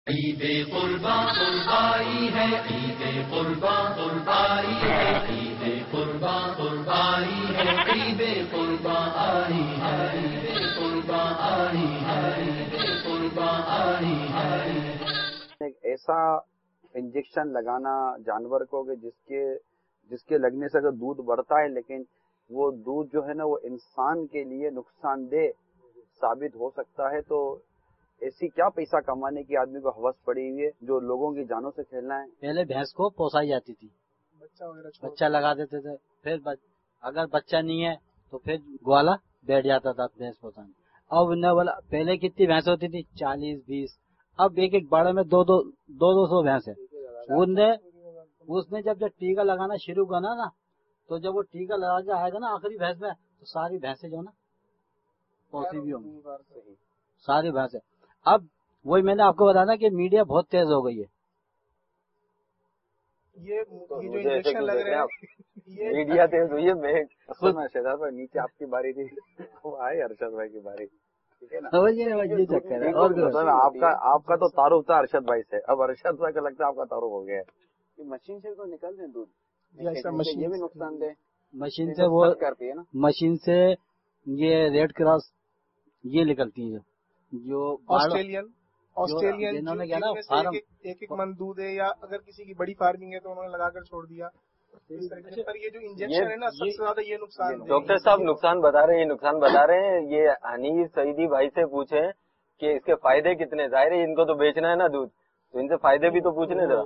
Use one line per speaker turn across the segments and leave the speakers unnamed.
عید قرباں قربائی ہے، عید قرباں قربائی ہے، عید قرباں قربائی ہے، عید قرباں آئی ہے، عید قرباں آئی ہے، عید قرباں آئی ہے۔
ایک ایسا انجیکشن لگانا جانور کو کہ جس کے لگنے سے اگر دودھ بڑھتا ہے، لیکن وہ دودھ جو ہے نا وہ انسان کے لیے نقصان دہ ثابت ہو سکتا ہے، تو ایسی کیا پیسہ کمانے کی آدمی کو ہوس پڑی ہوئی ہے جو لوگوں کی جانوں سے کھیلنا ہے۔
پہلے بھینس کو پوسائی جاتی تھی، بچہ لگا دیتے تھے، پھر اگر بچہ نہیں ہے تو پھر گوالا بیٹھ جاتا تھا بھینس پوسانے۔ اب نے بولا پہلے کتنی بھینس ہوتی تھی، 40-20، اب ایک باڑے میں 200 بھینس ہے۔ اس نے جب ٹیکا لگانا شروع کرنا نا، تو جب وہ ٹیکا لگا کے آئے گا نا آخری بھینس میں، تو ساری بھینسیں جو ہے نا پوسی بھی ہوں گی، ساری بھینسیں۔ اب وہی میں نے آپ کو بتایا کہ میڈیا بہت تیز ہو گئی ہے۔
یہ جو انجیکشن لگ رہے ہیں
میڈیا تیز ہوئی ہے۔ میں شہزاد بھائی نیچے آپ کی باری تھی، وہ آئے ارشد بھائی کی باری، ٹھیک ہے نا۔
یہ چکر ہے، اور
آپ کا تو تعارف تھا ارشد بھائی سے، اب ارشد بھائی کا لگتا ہے آپ کا تعارف ہو گیا ہے۔ مشین سے تو نکل دیں دودھ، یہ بھی نقصان دہ
مشین سے، وہ
کرتی ہے نا
مشین سے یہ ریڈ کراس یہ نکلتی ہے جو
آسٹریلین
جنہوں نے کیا نا فارم
ایک من دودھ ہے، یا اگر کسی کی بڑی فارمنگ ہے تو انہوں نے لگا کر چھوڑ دیا۔ پر یہ جو انجیکشن ہے نا سب سے زیادہ یہ نقصان۔
ڈاکٹر صاحب نقصان بتا رہے ہیں، یہ حنیف سعیدی بھائی سے پوچھیں کہ اس کے فائدے کتنے، ظاہر ہے ان کو تو بیچنا ہے نا دودھ، تو ان سے فائدے بھی تو پوچھنے ذرا۔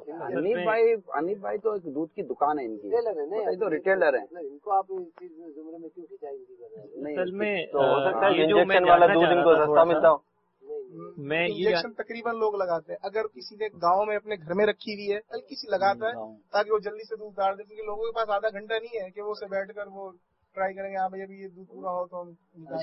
حنیف بھائی تو ایک دودھ کی دکان ہے ان کی، یہ تو ریٹیلر ہیں، ان کو آپ اس زمرے میں کیوں کھینچائیں؟
اصل میں ہو سکتا ہے انجیکشن والا دودھ ان کو سستا ملتا ہو۔
انجیکشن تقریباً لوگ لگاتے ہیں، اگر کسی نے گاؤں میں اپنے گھر میں رکھی ہوئی ہے ہلکی سی لگاتا ہے تاکہ وہ جلدی سے دودھ ڈال دے، کیونکہ لوگوں کے پاس آدھا گھنٹہ نہیں ہے کہ وہ اسے بیٹھ کر وہ ٹرائی کریں گے ہاں بھائی ابھی یہ دودھ پورا ہو تو ہم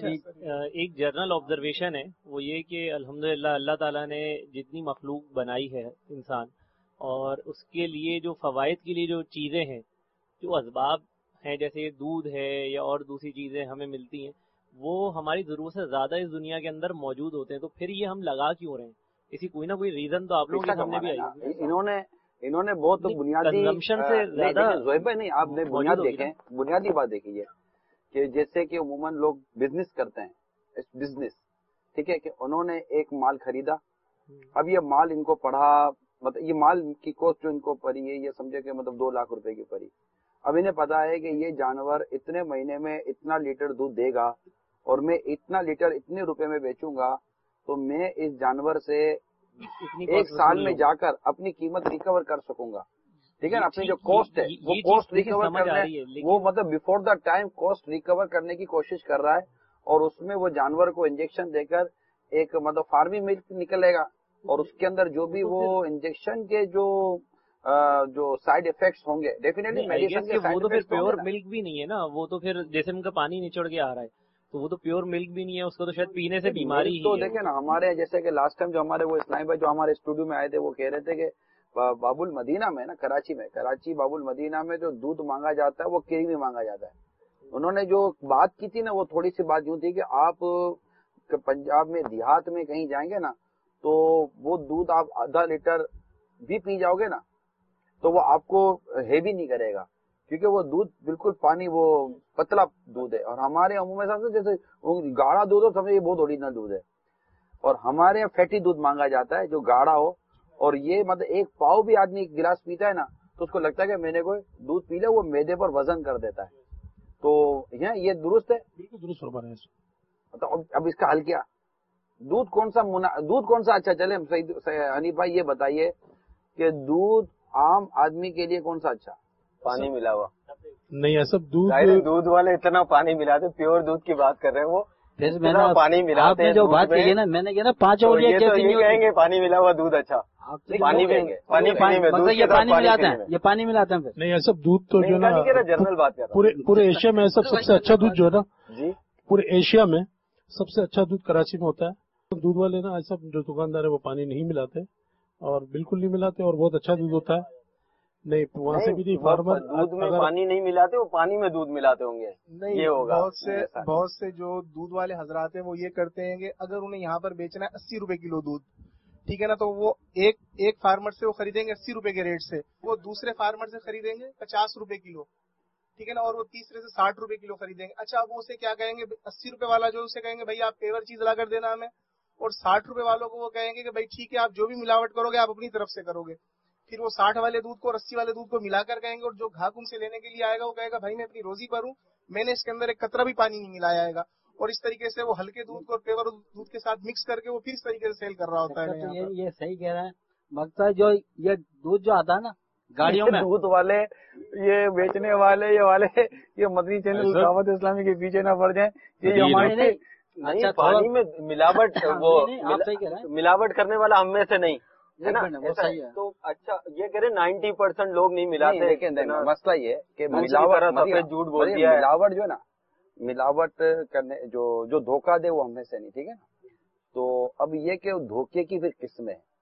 ایک جنرل آبزرویشن ہے، وہ یہ کہ الحمدللہ اللہ تعالیٰ نے جتنی مخلوق بنائی ہے انسان، اور اس کے لیے جو فوائد کے لیے جو چیزیں ہیں، جو اسباب ہیں جیسے دودھ ہے یا اور دوسری چیزیں ہمیں ملتی ہیں، وہ ہماری ضرورت سے زیادہ اس دنیا کے اندر موجود ہوتے ہیں، تو پھر یہ ہم لگا کیوں رہے ہیں؟ اسی کوئی نہ کوئی ریزن تو آپ لوگوں کے سامنے بھی آئی۔
انہوں نے بہت بنیادی
کنزمپشن سے زیادہ
زویب بھائی نہیں، آپ نے بنیادی بات دیکھی ہے کہ جیسے کہ عموماً لوگ بزنس کرتے ہیں، بزنس ٹھیک ہے، کہ انہوں نے ایک مال خریدا، اب یہ مال ان کو پڑھا، مطلب یہ مال کی کوسٹ جو ان کو پڑی ہے یہ سمجھے کہ مطلب 2 لاکھ روپے کی پڑی، اب انہیں پتا ہے کہ یہ جانور اتنے مہینے میں اتنا لیٹر دودھ دے گا اور میں اتنا لیٹر اتنے روپے میں بیچوں گا، تو میں اس جانور سے 1 سال میں جا کر اپنی قیمت ریکور کر سکوں گا، ٹھیک ہے نا۔ اپنی جو کوسٹ ہے وہ کوسٹ ریکور کرنا ہے، وہ مطلب before the time cost recover کرنے کی کوشش کر رہا ہے، اور اس میں وہ جانور کو انجیکشن دے کر ایک مطلب فارمی ملک نکلے گا، اور اس کے اندر جو بھی وہ انجیکشن کے جو سائیڈ افیکٹس ہوں گے ڈیفینیٹلی میڈیسن کے،
وہ تو پھر پیور ملک بھی نہیں ہے نا، وہ تو پھر جیسے ان کا پانی نچڑ کے آ رہا ہے تو وہ تو پیور ملک بھی نہیں ہے، اس کو تو شاید پینے سے بیماری ہی
تو دیکھیں نا ہمارے جیسے کہ لاسٹ ٹائم جو ہمارے وہ اسلام بھائی جو ہمارے اسٹوڈیو میں آئے تھے وہ کہہ رہے تھے کہ باب المدینہ میں نا کراچی باب المدینہ میں جو دودھ مانگا جاتا ہے وہ کریمی مانگا جاتا ہے۔ انہوں نے جو بات کی تھی نا وہ تھوڑی سی بات یوں تھی کہ آپ پنجاب میں دیہات میں کہیں جائیں گے نا تو وہ دودھ آپ آدھا لیٹر بھی پی جاؤ گے نا تو وہ آپ کو ہیوی نہیں کرے گا، کیونکہ وہ دودھ بالکل پانی وہ پتلا دودھ ہے، اور ہمارے عموماً جیسے گاڑھا دودھ ہو سمجھے یہ بہت اوریجنل دودھ ہے، اور ہمارے یہاں فیٹی دودھ مانگا جاتا ہے جو گاڑھا ہو، اور یہ مطلب 1 پاؤ بھی آدمی ایک گلاس پیتا ہے نا تو اس کو لگتا ہے کہ میں نے کوئی دودھ پی لیا، وہ معدے پر وزن کر دیتا ہے، تو یہ درست ہے،
بالکل درست فرما رہے ہیں۔
تو اب اس کا حل کیا؟ دودھ کون سا اچھا چلے؟ حنیف بھائی یہ بتائیے کہ دودھ عام آدمی کے لیے کون سا اچھا؟
پانی ملا ہوا
نہیں ایسا
دودھ والے اتنا پانی ملاتے، پیور دودھ کی بات کر رہے ہیں وہ پانی ملاتے ہیں،
جو بات کہی نا میں نے کہا نا 5 اور
یہ کہیں گے پانی ملا ہوا دودھ اچھا، پانی پئیں گے، پانی پینے میں
یہ پانی ملاتے ہیں، یہ پانی ملاتے ہیں۔
نہیں ایسا دودھ تو جو نا
جنرل بات کر رہا ہوں،
پورے ایشیا میں سب سے اچھا دودھ جو ہے نا
جی
پورے ایشیا میں سب سے اچھا دودھ کراچی میں ہوتا ہے۔ دودھ والے نا ایسا جو دکاندار ہے وہ پانی نہیں ملاتے، اور بالکل نہیں ملاتے، اور بہت اچھا دودھ ہوتا ہے۔ نہیں وہاں سے بھی فارمر
دودھ میں پانی نہیں ملاتے، وہ پانی میں دودھ ملاتے ہوں گے، یہ ہوگا۔
بہت سے جو دودھ والے حضرات ہیں وہ یہ کرتے ہیں کہ اگر انہیں یہاں پر بیچنا ہے 80 روپے کلو دودھ، ٹھیک ہے نا, تو وہ ایک فارمر سے وہ خریدیں گے 80 روپے کے ریٹ سے, وہ دوسرے فارمر سے خریدیں گے 50 روپے کلو, ٹھیک ہے نا, اور وہ تیسرے سے 60 روپے کلو خریدیں گے. اچھا, اب وہ اسے کیا کہیں گے, 80 روپے والا جو اسے کہیں گے بھائی آپ پیور چیز لا کر دینا ہمیں, اور 60 روپے والوں کو وہ کہیں گے کہ بھائی ٹھیک ہے آپ جو بھی ملاوٹ کرو گے آپ اپنی طرف سے کرو گے. پھر وہ 60 والے دودھ کو اور 80 والے دودھ کو ملا کر کہیں گے, اور جو گاہک ان سے لینے کے لیے آئے گا وہ کہے گا بھائی میں اپنی روزی پر ہوں, میں نے اس کے اندر ایک قطرہ بھی پانی نہیں ملایا آئے گا. اور اس طریقے سے وہ ہلکے دودھ کو اور پیور دودھ کے ساتھ مکس کر کے وہ پھر اس طریقے سے سیل کر رہا ہوتا ہے.
یہ صحیح کہہ رہے ہیں مقصد جو یہ دودھ جو آتا ہے نا گاڑیوں میں,
دودھ والے یہ بیچنے والے یہ مدنی چینل دعوت اسلامی کے پیچھے نہ پڑ جائیں. یہ ہمارے
اچھا پانی میں ملاوٹ وہ
آپ صحیح کہہ رہے ہیں,
ملاوٹ کرنے والا ہم میں سے نہیں ہے نا,
وہ صحیح ہے.
تو اچھا یہ کہہ رہے 90% لوگ نہیں ملاتے,
لیکن مسئلہ یہ کہ
جھوٹ بول دیا ہے.
ملاوٹ جو ہے نا, ملاوٹ کرنے جو دھوکہ دے وہ ہم میں سے نہیں, ٹھیک ہے نا. تو اب یہ کہ دھوکے کی پھر قسمیں ہیں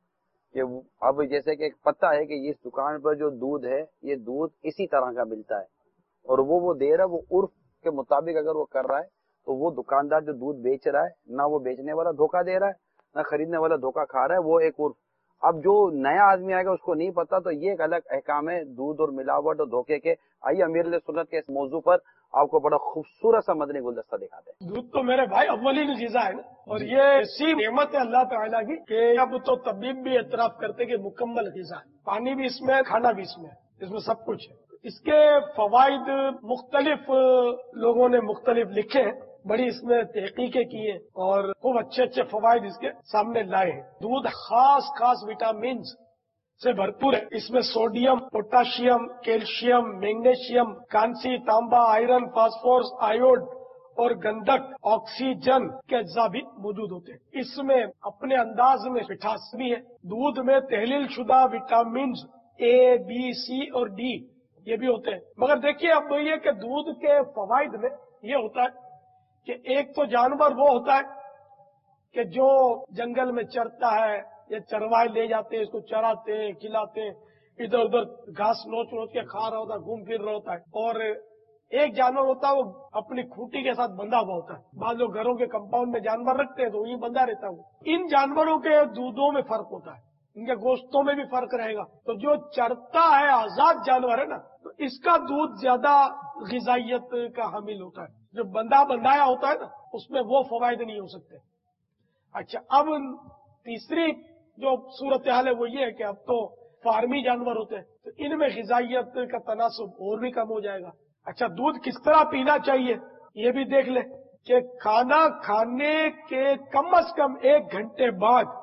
کہ اب جیسے کہ ایک پتہ ہے کہ اس دکان پر جو دودھ ہے یہ دودھ اسی طرح کا ملتا ہے, اور وہ دے رہا ہے, وہ عرف کے مطابق اگر وہ کر رہا ہے تو وہ دکاندار جو دودھ بیچ رہا ہے نہ وہ بیچنے والا دھوکہ دے رہا ہے نہ خریدنے والا دھوکہ کھا رہا ہے, وہ ایک عرف. اب جو نیا آدمی آئے گا اس کو نہیں پتا, تو یہ ایک الگ احکام ہے دودھ اور ملاوٹ اور دھوکے کے. آئیے امیر علیہ سنت کے اس موضوع پر آپ کو بڑا خوبصورت سا مدنی گلدستہ دکھاتے ہیں.
دودھ تو میرے بھائی اولین غذا ہے نا, اور یہ ایسی نعمت ہے اللہ تعالیٰ کی کہ اب تو طبیب بھی اعتراف کرتے کہ مکمل غذا ہے. پانی بھی اس میں, کھانا بھی اس میں سب کچھ ہے. اس کے فوائد مختلف لوگوں نے مختلف لکھے ہیں, بڑی اس میں تحقیقیں کی ہیں اور خوب اچھے فوائد اس کے سامنے لائے ہیں. دودھ خاص وٹامنز سے بھرپور ہے. اس میں سوڈیم, پوٹاشیم, کیلشیم, میگنیشیم, کانسی, تانبا, آئرن, فاسفورس, آیوڈ اور گندھک, آکسیجن کے اجزاء بھی موجود ہوتے ہیں. اس میں اپنے انداز میں مٹھاس بھی ہے. دودھ میں تحلیل شدہ وٹامنز اے, بی, سی اور ڈی یہ بھی ہوتے ہیں. مگر دیکھیے اب یہ کہ دودھ کے فوائد میں یہ ہوتا ہے کہ ایک تو جانور وہ ہوتا ہے کہ جو جنگل میں چرتا ہے, یا چروائے لے جاتے ہیں, اس کو چراتے ہیں, کھلاتے ہیں, ادھر ادھر گھاس نوچ کے کھا رہا ہوتا ہے, گھوم پھر رہا ہوتا ہے. اور ایک جانور ہوتا ہے وہ اپنی کھوٹی کے ساتھ بندھا ہوا ہوتا ہے. بعض لوگ گھروں کے کمپاؤنڈ میں جانور رکھتے ہیں تو وہی بندھا رہتا ہے. ان جانوروں کے دودھوں میں فرق ہوتا ہے, ان کے گوشتوں میں بھی فرق رہے گا. تو جو چرتا ہے, آزاد جانور ہے نا, تو اس کا دودھ زیادہ غذائیت کا حامل ہوتا ہے. جو بندھایا ہوتا ہے نا اس میں وہ فوائد نہیں ہو سکتے. اچھا, اب تیسری جو صورتحال ہے وہ یہ ہے کہ اب تو فارمی جانور ہوتے ہیں تو ان میں غذائیت کا تناسب اور بھی کم ہو جائے گا. اچھا, دودھ کس طرح پینا چاہیے یہ بھی دیکھ لیں کہ کھانا کھانے کے کم از کم 1 گھنٹے بعد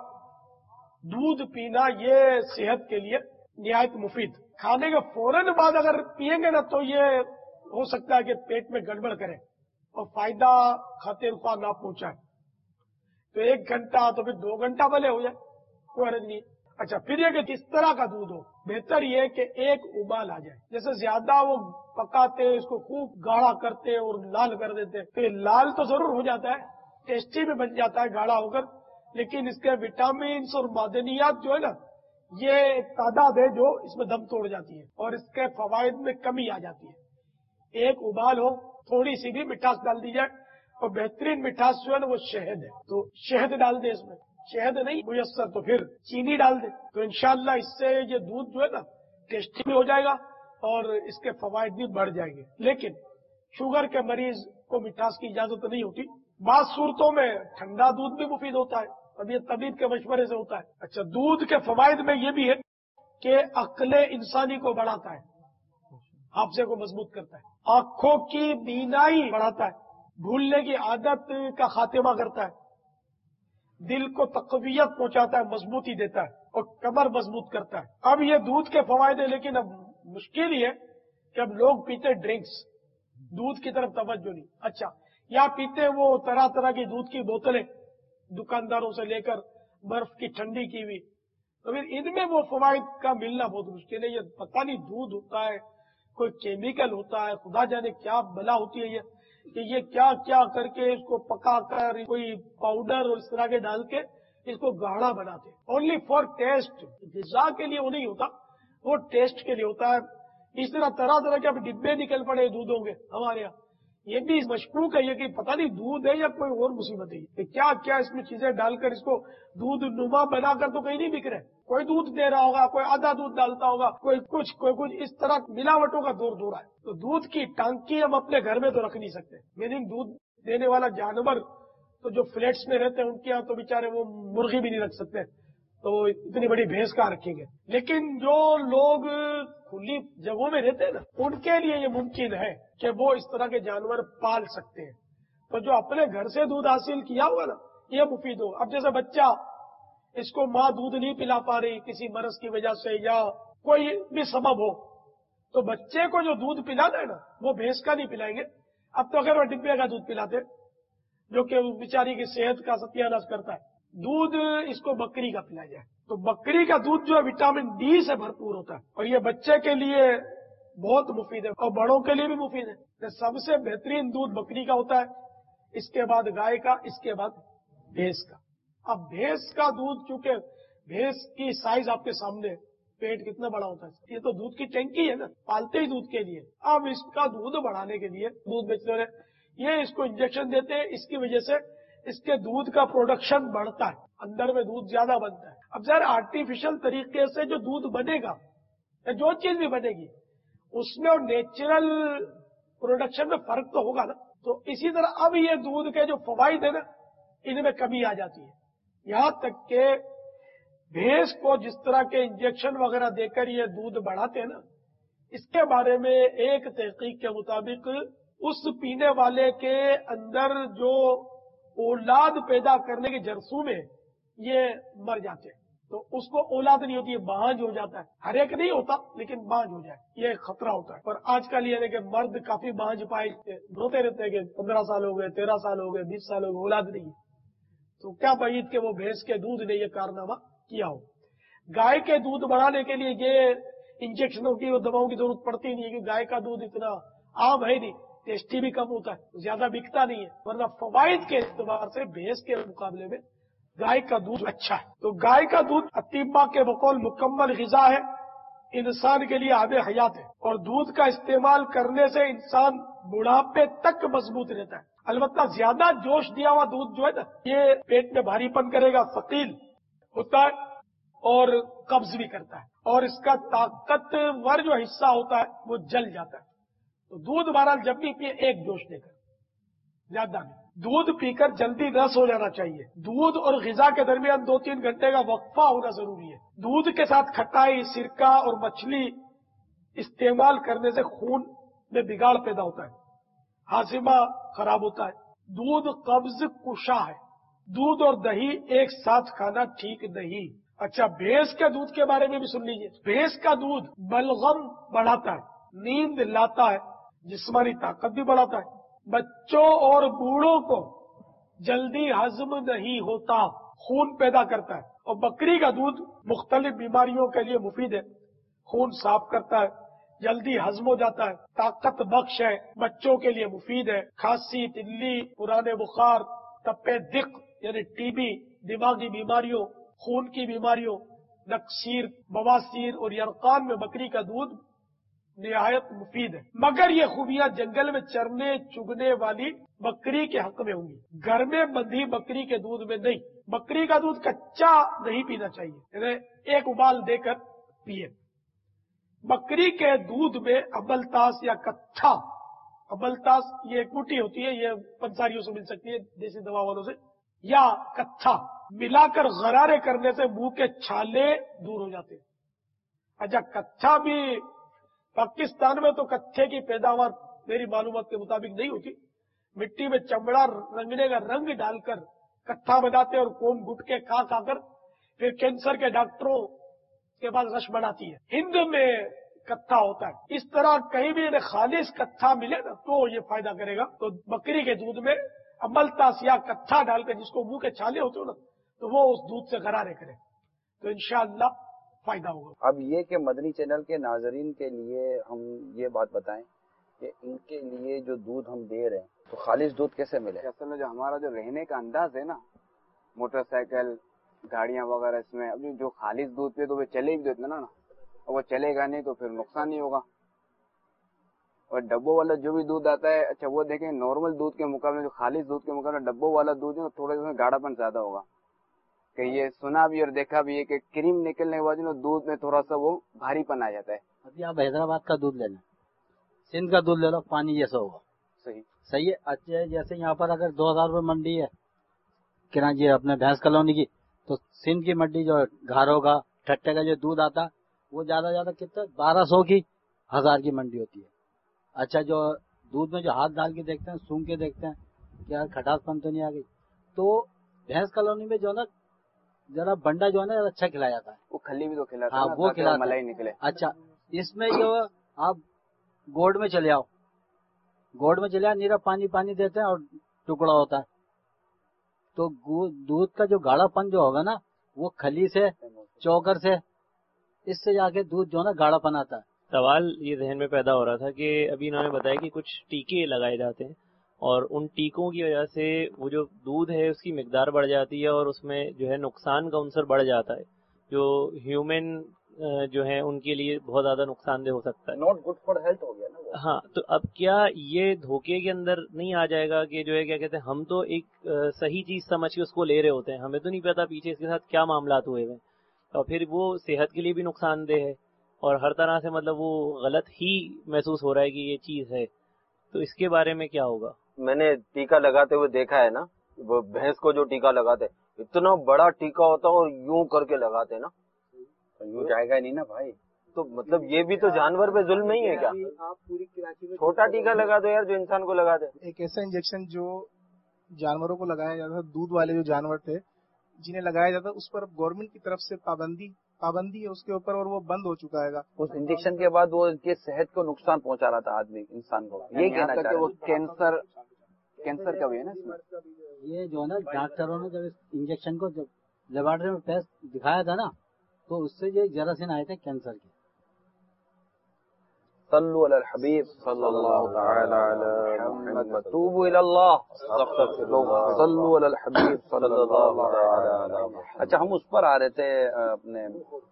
دودھ پینا یہ صحت کے لیے نہایت مفید. کھانے کے فوراً بعد اگر پیئیں گے نا تو یہ ہو سکتا ہے کہ پیٹ میں گڑبڑ کرے اور فائدہ خاطر خواہ نہ پہنچائے. تو 1 گھنٹہ تو پھر 2 گھنٹہ بھلے ہو جائے, کوئی حرج نہیں. اچھا, پھر یہ کہ کس طرح کا دودھ ہو, بہتر یہ کہ ایک ابال آ جائے. جیسے زیادہ وہ پکاتے اس کو خوب گاڑھا کرتے اور لال کر دیتے تو یہ لال تو ضرور ہو جاتا ہے, ٹیسٹی بھی بن جاتا ہے گاڑھا ہو کر, لیکن اس کے وٹامنس اور معدنیات جو ہے نا یہ ایک تعداد ہے جو اس میں دم توڑ جاتی ہے اور اس کے فوائد میں کمی آ جاتی ہے. ایک ابال ہو, تھوڑی سی بھی مٹھاس ڈال دی جائے, اور بہترین مٹھاس جو ہے نا وہ شہد ہے, تو شہد ڈال دے. اس میں شہد نہیں میسر تو پھر چینی ڈال دے, تو انشاءاللہ اس سے یہ دودھ جو ہے نا ٹیسٹی بھی ہو جائے گا اور اس کے فوائد بھی بڑھ جائیں گے. لیکن شوگر کے مریض کو مٹھاس کی اجازت نہیں ہوتی. بعض صورتوں میں ٹھنڈا دودھ بھی مفید ہوتا ہے, اب یہ طبیب کے مشورے سے ہوتا ہے. اچھا, دودھ کے فوائد میں یہ بھی ہے کہ عقل انسانی کو بڑھاتا ہے, حافظے کو مضبوط کرتا ہے, آنکھوں کی بینائی بڑھاتا ہے, بھولنے کی عادت کا خاتمہ کرتا ہے, دل کو تقویت پہنچاتا ہے, مضبوطی دیتا ہے اور کمر مضبوط کرتا ہے. اب یہ دودھ کے فوائد ہیں, لیکن اب مشکل یہ ہے کہ اب لوگ پیتے ڈرنکس, دودھ کی طرف توجہ نہیں. اچھا, یا پیتے وہ طرح طرح کی دودھ کی بوتلیں دکانداروں سے لے کر برف کی ٹھنڈی کی ہوئی, تو پھر ان میں وہ فوائد کا ملنا بہت مشکل ہے. یہ پتہ نہیں دودھ ہوتا ہے, کوئی کیمیکل ہوتا ہے, خدا جانے کیا بلا ہوتی ہے کہ یہ کیا کیا کر کے اس کو پکا کر کوئی پاؤڈر اور اس طرح کے ڈال کے اس کو گاڑھا بناتے. اونلی فار ٹیسٹ, غذا کے لیے وہ نہیں ہوتا, وہ ٹیسٹ کے لیے ہوتا ہے. اس طرح طرح طرح کے اب ڈبے نکل پڑے دودھوں کے ہمارے یہاں, یہ بھی مشکوک ہے یہ کہ پتہ نہیں دودھ ہے یا کوئی اور مصیبت ہے کہ کیا کیا اس میں چیزیں ڈال کر اس کو دودھ نما بنا کر تو کہیں نہیں بک رہے. کوئی دودھ دے رہا ہوگا, کوئی آدھا دودھ ڈالتا ہوگا, کوئی کچھ اس طرح ملاوٹوں کا دور ہے. تو دودھ کی ٹانکی ہم اپنے گھر میں تو رکھ نہیں سکتے. میننگ دودھ دینے والا جانور تو جو فلیٹس میں رہتے ہیں ان کے یہاں تو بیچارے وہ مرغی بھی نہیں رکھ سکتے, تو اتنی بڑی بھینس کا رکھیں گے. لیکن جو لوگ کھلی جگہوں میں رہتے ہیں نا, ان کے لیے یہ ممکن ہے کہ وہ اس طرح کے جانور پال سکتے ہیں. تو جو اپنے گھر سے دودھ حاصل کیا ہوا نا, یہ مفید ہو. اب جیسے بچہ, اس کو ماں دودھ نہیں پلا پا رہی کسی مرض کی وجہ سے یا کوئی بھی سبب ہو, تو بچے کو جو دودھ پلانا ہے نا وہ بھینس کا نہیں پلائیں گے. اب تو اگر وہ ڈبے کا دودھ پلاتے جو کہ بیچاری کی صحت کا ستیہ ناش کرتا ہے. دودھ اس کو بکری کا پلایا جائے تو بکری کا دودھ جو ہے وٹامن ڈی سے بھرپور ہوتا ہے, اور یہ بچے کے لیے بہت مفید ہے اور بڑوں کے لیے بھی مفید ہے. سب سے بہترین دودھ بکری کا ہوتا ہے, اس کے بعد گائے کا, اس کے بعد بھینس کا. اب بھینس کا دودھ, چونکہ بھینس کی سائز آپ کے سامنے, پیٹ کتنا بڑا ہوتا ہے, یہ تو دودھ کی ٹینکی ہے نا, پالتے ہی دودھ کے لیے. اب اس کا دودھ بڑھانے کے لیے دودھ بیچنے والے یہ اس کو انجیکشن دیتے ہیں, اس کی وجہ سے اس کے دودھ کا پروڈکشن بڑھتا ہے, اندر میں دودھ زیادہ بنتا ہے. اب ظاہر آرٹیفیشل طریقے سے جو دودھ بنے گا یا جو چیز بھی بنے گی اس میں اور نیچرل پروڈکشن میں فرق تو ہوگا نا. تو اسی طرح اب یہ دودھ کے جو فوائد ہیں نا ان میں کمی آ جاتی ہے. یہاں تک کہ بھینس کو جس طرح کے انجیکشن وغیرہ دے کر یہ دودھ بڑھاتے ہیں نا, اس کے بارے میں ایک تحقیق کے مطابق اس پینے والے کے اندر جو اولاد پیدا کرنے کے جرثوم ہے یہ مر جاتے ہیں. تو اس کو اولاد نہیں ہوتی, بانجھ ہو جاتا ہے. ہر ایک نہیں ہوتا لیکن بانجھ ہو جائے یہ ایک خطرہ ہوتا ہے. اور آج کل یہ کہ مرد کافی بانجھ پائے روتے رہتے ہیں کہ 15 سال ہو گئے, 13 سال ہو گئے, 20 سال ہو گئے, اولاد نہیں ہے. تو کیا بعید کہ وہ بھینس کے دودھ نے یہ کارنامہ کیا ہو. گائے کے دودھ بڑھانے کے لیے یہ انجیکشنوں کی اور دواؤں کی ضرورت پڑتی نہیں ہے, کہ گائے کا دودھ اتنا عام ہے نہیں, ٹیسٹی بھی کم ہوتا ہے, زیادہ بکتا نہیں ہے. ورنہ فوائد کے اعتبار سے بھینس کے مقابلے میں گائے کا دودھ اچھا ہے. تو گائے کا دودھ اطباء کے بقول مکمل غذا ہے, انسان کے لیے آب حیات ہے, اور دودھ کا استعمال کرنے سے انسان بڑھاپے تک مضبوط رہتا ہے. البتہ زیادہ جوش دیا ہوا دودھ جو ہے نا یہ پیٹ میں بھاری پن کرے گا, ثقیل ہوتا ہے اور قبض بھی کرتا ہے, اور اس کا طاقتور جو حصہ ہوتا ہے وہ جل جاتا ہے. تو دودھ بہرحال جب بھی پیے ایک جوش دے کر, زیادہ نہیں. دودھ پی کر جلدی نہ سو جانا چاہیے. دودھ اور غذا کے درمیان 2-3 گھنٹے کا وقفہ ہونا ضروری ہے. دودھ کے ساتھ کھٹائی, سرکہ اور مچھلی استعمال کرنے سے خون میں بگاڑ پیدا ہوتا ہے, ہاضمہ خراب ہوتا ہے. دودھ قبض کشا ہے. دودھ اور دہی ایک ساتھ کھانا ٹھیک نہیں. اچھا, بھینس کے دودھ کے بارے میں بھی سن لیجیے. بھینس کا دودھ بلغم بڑھاتا ہے, نیند لاتا ہے, جسمانی طاقت بھی بڑھاتا ہے. بچوں اور بوڑھوں کو جلدی ہضم نہیں ہوتا, خون پیدا کرتا ہے. اور بکری کا دودھ مختلف بیماریوں کے لیے مفید ہے, خون صاف کرتا ہے, جلدی ہضم ہو جاتا ہے, طاقت بخش ہے, بچوں کے لیے مفید ہے. کھانسی, تلی, پرانے بخار, تپے دق یعنی ٹی بی, دماغی بیماریوں, خون کی بیماریوں, نکسیر, بواسیر اور یرقان میں بکری کا دودھ نہایت مفید ہے. مگر یہ خوبیاں جنگل میں چرنے چگنے والی بکری کے حق میں ہوں گی, گھر میں بندھی بکری کے دودھ میں نہیں. بکری کا دودھ کچا نہیں پینا چاہیے, یعنی ایک ابال دے کر پیے. بکری کے دودھ میں ابلتاس یا کتھا, ابلتاس یہ ایک بوٹی ہوتی ہے, یہ پنساریوں سے مل سکتی ہے, دیسی دوا والوں سے, یا کتھا ملا کر غرارے کرنے سے منہ کے چھالے دور ہو جاتے ہیں. اچھا, کتھا بھی پاکستان میں تو کتھے کی پیداوار میری معلومات کے مطابق نہیں ہوتی. مٹی میں چمڑا رنگنے کا رنگ ڈال کر کتھا بناتے اور قوم گٹکے کھا کر پھر کینسر کے ڈاکٹروں کے بعد رش بناتی ہے. ہند میں کتھا ہوتا ہے. اس طرح کہیں بھی خالص کتھا ملے نا تو یہ فائدہ کرے گا. تو بکری کے دودھ میں املتاس یا کتھا ڈال کر, جس کو منہ کے چھالے ہوتے ہو نا, تو وہ اس دودھ سے غرارے کرے تو انشاءاللہ فائدہ ہوگا.
اب یہ کہ مدنی چینل کے ناظرین کے لیے ہم یہ بات بتائیں کہ ان کے لیے جو دودھ ہم دے رہے ہیں تو خالص دودھ کیسے ملے؟
اصل میں جو ہمارا جو رہنے کا انداز ہے نا, موٹر سائیکل, گاڑیاں وغیرہ, اس میں ابھی جو خالص دودھ پہ تو وہ چلے بھی دیتے نا, وہ چلے گا نہیں تو پھر نقصان نہیں ہوگا. اور ڈبوں والا جو بھی دودھ آتا ہے، اچھا وہ دیکھیں نارمل دودھ کے مقابلے، جو خالص دودھ کے مقابلے ڈبوں والا دودھ ہے تھوڑا سا گاڑھا پن زیادہ ہوگا. کہ یہ سنا بھی اور دیکھا بھی ہے کہ کریم نکلنے کے بعد دودھ میں تھوڑا سا وہ بھاری پن آ جاتا ہے.
ابھی آپ حیدرآباد کا دودھ لے لیں، سندھ کا دودھ لے لو، پانی جیسا ہوگا. صحیح ہے. اچھا جیسے یہاں پر اگر 2000 روپے منڈی ہے کراچی اپنے بھینس کالونی کی، تو سندھ کی منڈی جو گھاروں کا ٹھٹے کا جو دودھ آتا ہے وہ زیادہ زیادہ کتنا 1200 کی 1000 کی منڈی ہوتی ہے. اچھا جو دودھ میں جو ہاتھ ڈال کے دیکھتے ہیں، سونگ کے دیکھتے ہیں کہ یار کھٹاس پن تو نہیں آ گئی، تو بھینس کالونی میں جو ہے نا ذرا بنڈا جو ہے نا اچھا کھلایا جاتا ہے.
وہ کھلی بھی تو کھلاتا
ہاں
ہے
وہ
تاکہ
کھلاتا
ملائی
ہے.
نکلے.
اچھا اس میں جو آپ گوڑ میں چلے آؤ، گوڑ میں چلے آؤ، نیرا پانی پانی دیتے ہیں اور ٹکڑا ہوتا ہے. تو دودھ کا جو گاڑھا پن جو ہوگا نا وہ کھلی سے چوکر سے اس سے جا کے دودھ جو ہے نا گاڑھا پن آتا ہے.
سوال یہ ذہن میں پیدا ہو رہا تھا کہ ابھی انہوں نے بتایا کہ کچھ ٹیکے لگائے جاتے ہیں اور ان ٹیکوں کی وجہ سے وہ جو دودھ ہے اس کی مقدار بڑھ جاتی ہے اور اس میں جو ہے نقصان کا عنصر بڑھ جاتا ہے جو ہیومن جو ہے ان کے لیے بہت زیادہ نقصان دہ ہو سکتا ہے.
ناٹ گڈ فار ہیلتھ ہو گیا نا وہ.
ہاں تو اب کیا یہ دھوکے کے اندر نہیں آ جائے گا کہ جو ہے کیا کہتے ہیں ہم تو ایک صحیح چیز سمجھ کے اس کو لے رہے ہوتے ہیں، ہمیں تو نہیں پتا پیچھے اس کے ساتھ کیا معاملات ہوئے ہوئے، اور پھر وہ صحت کے لیے بھی نقصان دہ ہے اور ہر طرح سے مطلب وہ غلط ہی محسوس ہو رہا ہے کہ یہ چیز ہے. تو اس کے بارے میں کیا ہوگا؟
میں نے ٹیکا لگاتے ہوئے دیکھا ہے نا، وہ بھینس کو جو ٹیکا لگاتے اتنا بڑا ٹیکا ہوتا ہے اور یوں کر کے لگاتے نا،
یوں جائے گا نہیں نا بھائی.
تو مطلب یہ بھی تو جانور پہ ظلم نہیں ہے کیا؟ چھوٹا ٹیکا لگا دو یار جو انسان کو لگا دے.
ایک ایسا انجیکشن جو جانوروں کو لگایا جاتا تھا، دودھ والے جو جانور تھے جنہیں لگایا جاتا اس پر گورنمنٹ کی طرف سے پابندی ہے اس کے اوپر، اور وہ بند ہو چکا ہے.
اس انجیکشن کے بعد وہ ان کی صحت کو نقصان پہنچا رہا تھا آدمی انسان کو. یہ کہنا چاہ
کہ وہ
رہا
کینسر کا بھی ہے نا اس میں.
یہ جو ہے نا ڈاکٹروں نے جب اس انجیکشن کو جب لیبارٹری میں ٹیسٹ دکھایا تھا نا تو اس سے یہ جراثیم آئے تھے کینسر کے.
صلو علی الحبیب صلی اللہ تعالی علی محمد توبوا الی اللہ استغفر اللہ صلو علی الحبیب صلی اللہ تعالی علی محمد. اچھا ہم اس پر آ رہے تھے اپنے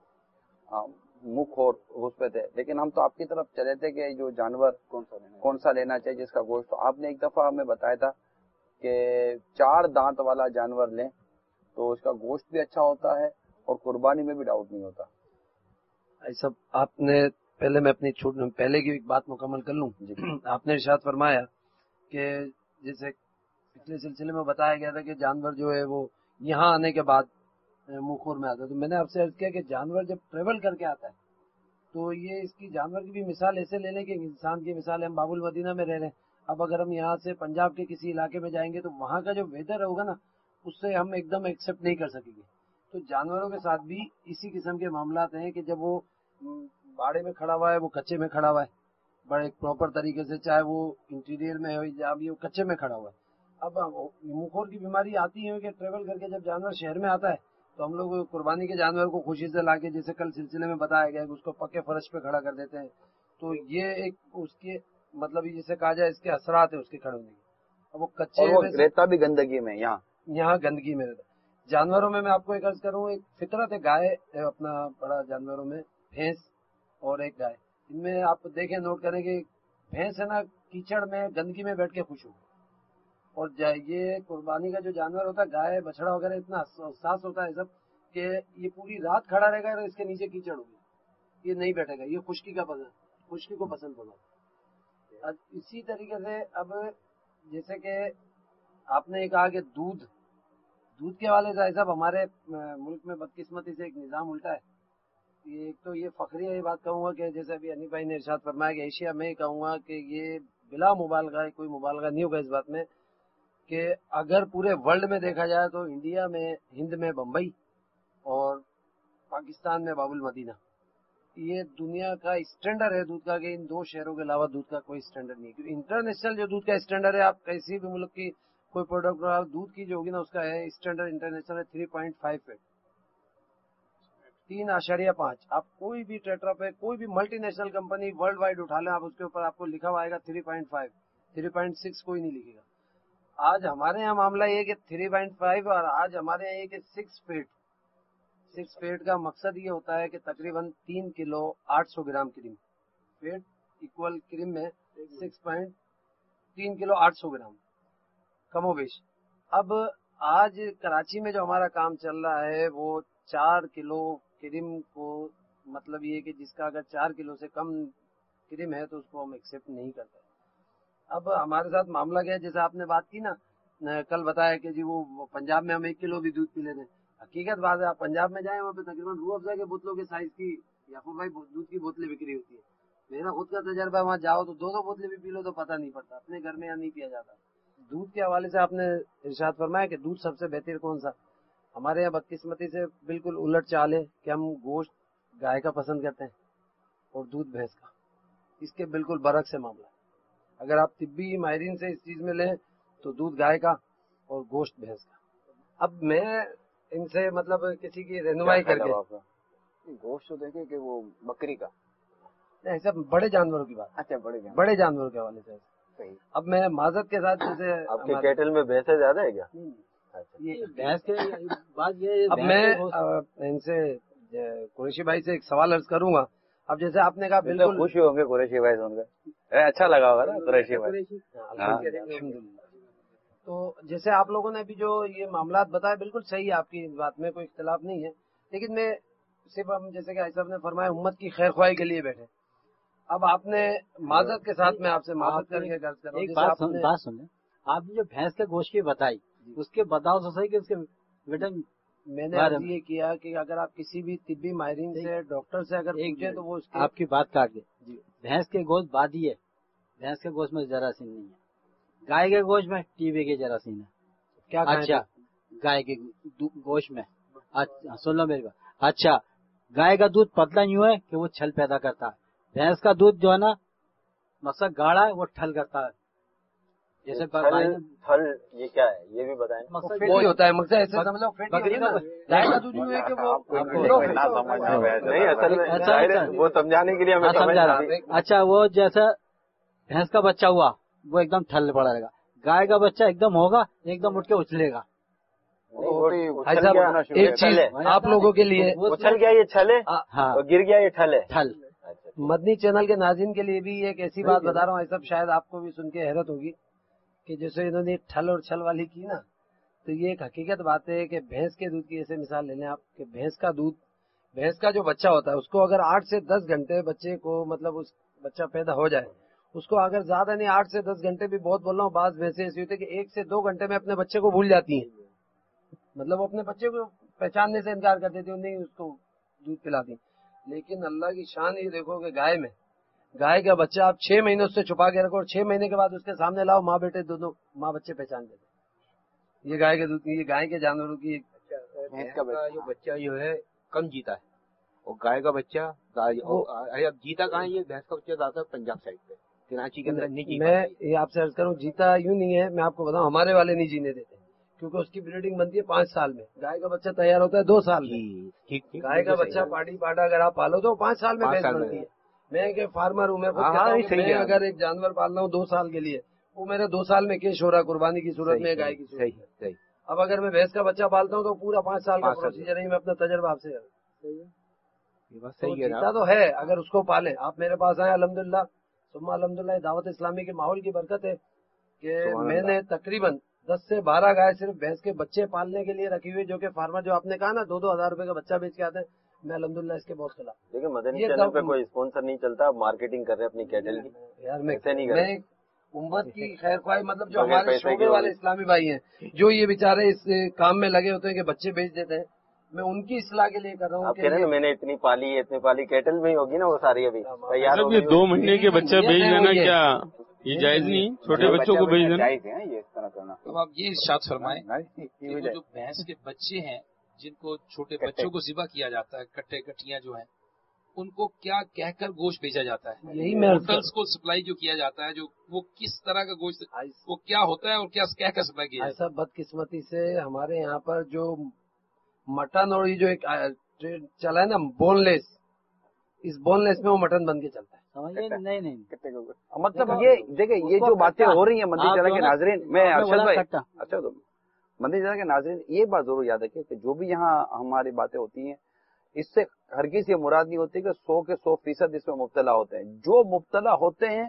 مکھ اور اس پہ تھے، لیکن ہم تو آپ کی طرف چلے تھے کہ جو جانور کون سا لینا چاہیے جس کا گوشت. تو آپ نے ایک دفعہ ہمیں بتایا تھا کہ 4 دانت والا جانور لیں تو اس کا گوشت بھی اچھا ہوتا ہے اور قربانی میں بھی ڈاؤٹ نہیں ہوتا.
ایسا آپ نے پہلے میں اپنی پہلے کی ایک بات مکمل کر لوں. آپ نے ارشاد فرمایا کہ جیسے پچھلے سلسلے میں بتایا گیا تھا کہ جانور جو ہے وہ یہاں آنے کے بعد منہ میں آتا ہے. تو میں نے آپ سے عرض کیا کہ جانور جب ٹریول کر کے آتا ہے تو یہ اس کی جانور کی بھی مثال ایسے لے لیں کہ انسان کی مثال ہم باب المدینہ میں رہ رہے ہیں. اب اگر ہم یہاں سے پنجاب کے کسی علاقے میں جائیں گے تو وہاں کا جو ویدر ہوگا نا اس سے ہم ایک دم ایکسپٹ نہیں کر سکیں گے. تو جانوروں کے ساتھ بھی اسی قسم کے معاملات ہیں کہ جب وہ باڑے میں کھڑا ہوا ہے، وہ کچے میں کھڑا ہوا ہے بڑے پراپر طریقے سے، چاہے وہ انٹیریئر میں ہو یا بھی وہ کچے میں کھڑا ہوا ہے. اب منہ کی بیماری آتی ہے کہ ٹریول کر کے جب جانور شہر میں آتا ہے تو ہم لوگ قربانی کے جانور کو خوشی سے لا کے جیسے کل سلسلے میں بتایا گیا کہ اس کو پکے فرش پہ کھڑا کر دیتے ہیں. تو یہ ایک اس کے مطلب جسے کہا جائے اس کے اثرات ہیں اس کے کھڑے ہونے کے. اب وہ کچے
رہتا بھی گندگی میں،
یہاں گندگی میں رہتا. جانوروں میں آپ کو ایک عرض کروں، ایک فطرت ہے گائے اپنا بڑا جانوروں میں بھینس اور ایک گائے. ان میں آپ دیکھیں نوٹ کریں کہ بھینس ہے نا کیچڑ میں گندگی میں بیٹھ کے خوش ہو، اور یہ قربانی کا جو جانور ہوتا ہے گائے بچڑا وغیرہ اتنا حساس ہوتا ہے سب کہ یہ پوری رات کھڑا رہے گا اور اس کے نیچے کیچڑ ہوگی، یہ نہیں بیٹھے گا، یہ خشکی کو پسند ہوگا. اسی طریقے سے اب جیسے کہ آپ نے کہا کہ دودھ کے حوالے سے صاحب ہمارے ملک میں بدقسمتی سے ایک نظام الٹا ہے. ایک تو یہ فخریہ یہ بات کہوں گا کہ جیسے ابھی حنیف بھائی نے ارشاد فرمایا کہ ایشیا میں کہوں گا کہ یہ بلا مبالغہ، کوئی مبالغہ نہیں ہوگا اس بات میں، کہ اگر پورے ورلڈ میں دیکھا جائے تو انڈیا میں، ہند میں بمبئی اور پاکستان میں باب المدینہ، یہ دنیا کا اسٹینڈرڈ ہے دودھ کا کہ ان 2 شہروں کے علاوہ دودھ کا کوئی اسٹینڈرڈ نہیں. کیونکہ انٹرنیشنل جو دودھ کا اسٹینڈرڈ ہے، آپ کسی بھی ملک کی کوئی پروڈکٹ دودھ کی جو ہوگی نا اس کا ہے اسٹینڈرڈ انٹرنیشنل ہے 3.58 3.5. آپ کوئی بھی ٹیٹرا پہ کوئی بھی multinational company world wide اٹھا لیں، آپ اس کے اوپر آپ کو لکھا ہوا آئے گا 3.5 3.6 کوئی نہیں لکھے گا. آج ہمارے یہاں معاملہ یہ کہ 3.5 اور آج ہمارے یہاں یہ کہ 6 فیٹ کا مقصد یہ ہوتا ہے کہ تقریباً 3 kilo 800 gram cream, fat equal cream میں 6.3 किलो 800 ग्राम कमो बेश। अब आज कराची में जो हमारा काम चल रहा है वो 4 किलो क्रीम को, मतलब ये कि जिसका अगर 4 किलो से कम क्रीम है तो उसको हम एक्सेप्ट नहीं करते। अब हमारे साथ मामला क्या है, जैसे आपने बात की ना, कल बताया कि जी वो पंजाब में हम 1 किलो भी दूध पी लेते हैं। हकीकत बात है, आप पंजाब में जाएं, वहाँ पे तकरीबन रूह अफ़ज़ा के बोतलों के साइज की याकूब भाई दूध की बोतलें बिक्री होती है। मेरा खुद का तजर्बा, वहाँ जाओ तो 2-2 बोतलें भी पी लो तो पता नहीं पड़ता। अपने घर में यहाँ नहीं पिया जाता। दूध के हवाले से आपने इरशाद फरमाया कि दूध सबसे बेहतर कौन सा। हमारे यहाँ बदकिस्मती से बिल्कुल उलट चाल है कि हम गोश्त गाय का पसंद करते हैं और दूध भैंस का। इसके बिल्कुल बरक्स से मामला है। अगर आप तिब्बी माहिरीन से इस चीज में लें तो दूध गाय का और गोश्त भैंस का। अब मैं इनसे मतलब किसी की रहनुमाई करके,
गोश्त तो देखे कि वो बकरी का,
नहीं सब बड़े जानवरों की बात।
अच्छा,
बड़े जानवरों के हवाले से। अब मैं माजरत के साथ, जैसे
आपके केटल में भैंसे ज्यादा है क्या?
ये
भैंस के बात ये,
अब मैं इनसे कुरैशी भाई से एक सवाल अर्ज करूंगा। अब जैसे आपने कहा बिल्कुल
खुश होंगे कुरैशी भाई सुनकर, अच्छा लगा होगा ना कुरैशी भाई।
अल्हम्दुलिल्लाह। तो जैसे आप लोगों ने भी जो ये मामलात बताया बिल्कुल सही है, आपकी इस बात में कोई इख्तिलाफ नहीं है। लेकिन मैं सिर्फ, हम जैसे कि साहब ने फरमाया, उम्मत की खैर ख्वाही के लिए बैठे। अब आपने माजरत के साथ में आपसे माजरत करके अर्ज कर रहा हूं,
एक बात सुने, आपने जो भैंस के गोश्त की बताई उसके बताओ तो सही कि उसके विटामिन।
मैंने अर्ज ये किया कि अगर आप किसी भी तिब्बी माहिरीन से, डॉक्टर से अगर पूछे तो वो उसके,
आपकी बात काट के, भैंस के गोश्त बादी है, भैंस के गोश्त में जरासीम नहीं है। गाय के गोश्त में टीबी के जरासीम है।
क्या?
अच्छा, गाय के गोश्त में, अच्छा सुन लो मेरी बात। अच्छा, गाय का दूध पतला यूं है कि वो छल पैदा करता है। भैंस का दूध जो है ना, मकसद गाढ़ा है, वो ठल करता है। जैसे
थल ये क्या है ये भी बताएं।
मकसद ही होता है, मकसद ऐसे समझ लो बकरी का गाय का दूध यूं है कि वो
नहीं, असल में जाहिर है वो समझाने के लिए हमें समझा रहा।
अच्छा, वो जैसे भैंस का बच्चा हुआ वो एकदम ठल पड़ा रहेगा, गाय का बच्चा एकदम होगा, एकदम उठ के उछलेगा।
एक चीज आप लोगों के लिए,
उछल गया ये छल है,
हाँ,
और गिर गया ये ठल है।
ठल।
मदनी चैनल के नाज़रीन के लिए भी एक ऐसी बात बता रहा हूँ, सब शायद आपको भी सुन के हैरत होगी कि जैसे इन्होंने ठल और छल वाली की ना, तो ये एक हकीकत बात है कि भैंस के दूध की ऐसे मिसाल ले लें आप कि भैंस का दूध, भैंस का जो बच्चा होता है उसको अगर 8 से 10 घंटे बच्चे को, मतलब उस बच्चा पैदा हो जाए, उसको अगर ज्यादा नहीं 8 से 10 घंटे भी बहुत बोल रहा हूँ, बाज भैंसे ऐसी होती है कि 1 से 2 घंटे में अपने बच्चे को भूल जाती हैं। मतलब वो अपने बच्चे को पहचानने से इनकार कर देती, नहीं उसको दूध पिलाती। लेकिन अल्लाह की शान ये देखो कि गाय का बच्चा आप 6 महीनों से छुपा के रखो और 6 महीने के बाद उसके सामने लाओ, माँ बेटे दोनों, माँ बच्चे पहचान देते। ये गाय के दूध, ये गाय के जानवरों की।
भैंस का जो बच्चा जो है कम जीता है, और गाय का बच्चा अब जीता कहाँ है, ये भैंस का बच्चा ज्यादा पंजाब साइड पे, कराची के अंदर नहीं।
मैं ये आपसे अर्ज करूँ, जीता यूं नहीं है, मैं आपको बताऊं, हमारे वाले नहीं जीने देते क्योंकि उसकी ब्रीडिंग बनती है 5 साल में। गाय का बच्चा तैयार होता है 2 साल में। गाय का बच्चा पाड़ी पाड़ा अगर आप पालो तो 5 साल में भैंस बनती है। मैं के फार्मर हूँ, मैं खुद कहता हूं कि मैं अगर एक जानवर पाल रहा हूँ 2 साल के लिए, वो मेरे 2 साल में केश हो रहा है कुर्बानी की सूरत में, गाय की सूरत में। अब अगर मैं भैंस का बच्चा पालता हूँ तो पूरा 5 साल का प्रोसीजर है। मैं अपना तजर्बा आपसे जीता तो है, अगर उसको पाले। आप मेरे पास आए, अल्हम्दुलिल्लाह सुम्मा अल्हम्दुलिल्लाह, दावत इस्लामी के माहौल की बरकत है कि मैंने तकरीबन 10 से 12 गाय सिर्फ भैंस के बच्चे पालने के लिए रखी हुई, जो कि फार्मर, जो आपने कहा ना 2-2 हजार रुपए का बच्चा बेच के आते हैं, मैं अल्हम्दुलिल्लाह इसके बहुत खिलाफ।
देखिए मदनी चैनल पे कोई स्पॉन्सर नहीं चलता, मार्केटिंग कर रहे हैं अपनी कैटल की।
यार मैं उम्मत की खैर ख्वाही, मतलब जो हमारे शोबे वाले इस्लामी भाई हैं, जो ये बेचारे इस काम में लगे होते हैं कि बच्चे बेच देते हैं, मैं उनकी इस्लाह के लिए कर रहा हूँ।
आप कह रहे हैं मैंने इतनी पाली कैटल में ही होगी ना वो सारी अभी तैयार हो
गई। 2 महीने के बच्चा बेच देना क्या ये जायज नहीं? छोटे बच्चों को बेच देना
जायज है ये इस तरह करना।
तो आप ये इरशाद फरमाएं कि जो भैंस के बच्चे हैं जिनको छोटे बच्चों को ज़िबा किया जाता है, कट्टियां जो हैं, उनको क्या कहकर गोश्त बेचा जाता है?
यही मैं
होटल्स को सप्लाई जो किया जाता है, जो वो किस तरह का गोश्त, वो क्या होता है और क्या कहकर सप्लाई किया जाता है?
ऐसा बदकिस्मती से हमारे यहाँ पर जो मटन और ये जो एक चला है ना बोनलेस, इस बोनलेस में वो मटन बन के चलता है।
नहीं
मतलब ये देखिए, ये जो बातें हो रही हैं मदनी चैनल के नाजरीन, मैं अरशद भाई, अच्छा तो मदनी चैनल के नाजरीन ये बात जरूर याद रखिए कि जो भी यहाँ हमारी बातें होती हैं, इससे हरगिज़ ये मुराद नहीं होती कि 100 के 100% इसमें मुब्तला होते हैं। जो मुब्तला होते हैं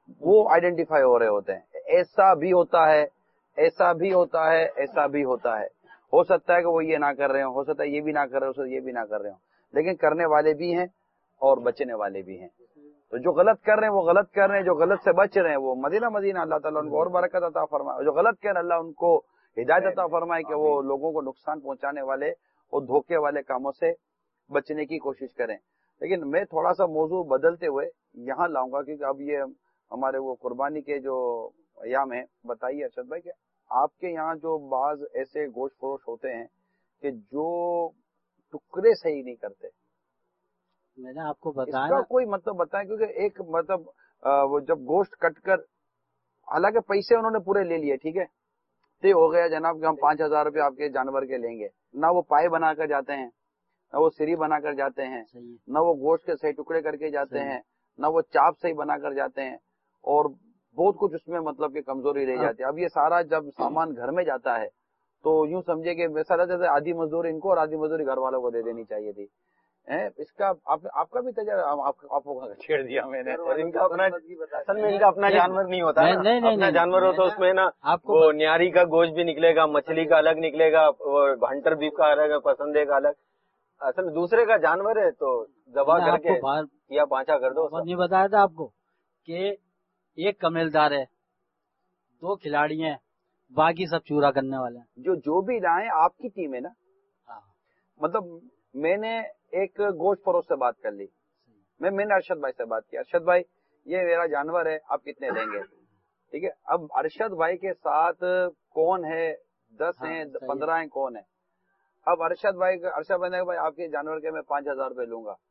وہ آئیڈینٹیفائی ہو رہے ہوتے ہیں. ایسا بھی ہوتا ہے، ایسا بھی ہوتا ہے، ایسا بھی ہوتا ہے. ہو سکتا ہے کہ وہ یہ نہ کر رہے ہوں، ہو سکتا ہے یہ بھی نہ کر رہے ہو سکتا ہے یہ بھی نہ کر رہے ہوں، لیکن کرنے والے بھی ہیں اور بچنے والے بھی ہیں. تو جو غلط کر رہے ہیں وہ غلط کر رہے ہیں، جو غلط سے بچ رہے ہیں وہ مدینہ اللہ تعالیٰ ان کو اور برکت عطا فرمائے. جو غلط کر رہے ہیں اللہ ان کو ہدایت عطا فرمائے کہ وہ لوگوں کو نقصان پہنچانے والے اور دھوکے والے کاموں سے بچنے کی کوشش کریں. لیکن میں تھوڑا سا موضوع بدلتے ہوئے یہاں لاؤں گا، کیونکہ اب یہ ہمارے وہ قربانی کے جو ایام ہیں. بتائیے ارشد بھائی کہ آپ کے یہاں جو بعض ایسے گوشت فروش ہوتے ہیں کہ جو ٹکڑے صحیح نہیں کرتے،
میں نے آپ کو بتایا
اس کا کوئی مطلب بتائیں، کیونکہ ایک مطلب وہ جب گوشت کٹ کر، حالانکہ پیسے انہوں نے پورے لے لیے، ٹھیک ہے، طے ہو گیا جناب کہ ہم 5,000 روپے آپ کے جانور کے لیں گے، نہ وہ پائے بنا کر جاتے ہیں، نہ وہ سری بنا کر جاتے ہیں، نہ وہ گوشت کے صحیح ٹکڑے کر کے جاتے ہیں، نہ وہ چاپ صحیح بنا کر جاتے ہیں، اور بہت کچھ اس میں مطلب کہ کمزوری رہ جاتی ہے. اب یہ سارا جب سامان گھر میں جاتا ہے تو یوں سمجھے کہ ویسا رہتا ہے آدھی مزدوری ان کو اور آدھی مزدوری گھر والوں کو دے دینی چاہیے تھی. اس کا آپ کا بھی تجربہ آپ کو چھیڑ دیا میں نے.
ان کا اپنا اصل میں ان کا اپنا جانور نہیں ہوتا، اپنا جانور ہوتا اس میں نا وہ نیاری کا گوشت بھی نکلے گا، مچھلی کا الگ نکلے گا، ہنٹر بیف کا الگ ہے، پسندے کا الگ. اصل دوسرے کا جانور ہے تو ذبح کر کے یا پانچا کر دو.
نہیں بتایا تھا آپ کو کہ ایک کمیلدار ہے، 2 کھلاڑی ہیں، باقی سب چورا کرنے والے ہیں.
جو بھی لائیں آپ کی ٹیم ہے نا. مطلب میں نے ایک گوشت فروش سے بات کر لی، میں نے ارشد بھائی سے بات کی، ارشد بھائی یہ میرا جانور ہے، آپ کتنے لیں گے؟ ٹھیک ہے. اب ارشد بھائی کے ساتھ کون ہے؟ 10 ہیں، 15 ہیں، کون ہے؟ اب ارشد بھائی نے بھائی آپ کے جانور کے میں 5,000 روپے لوں گا.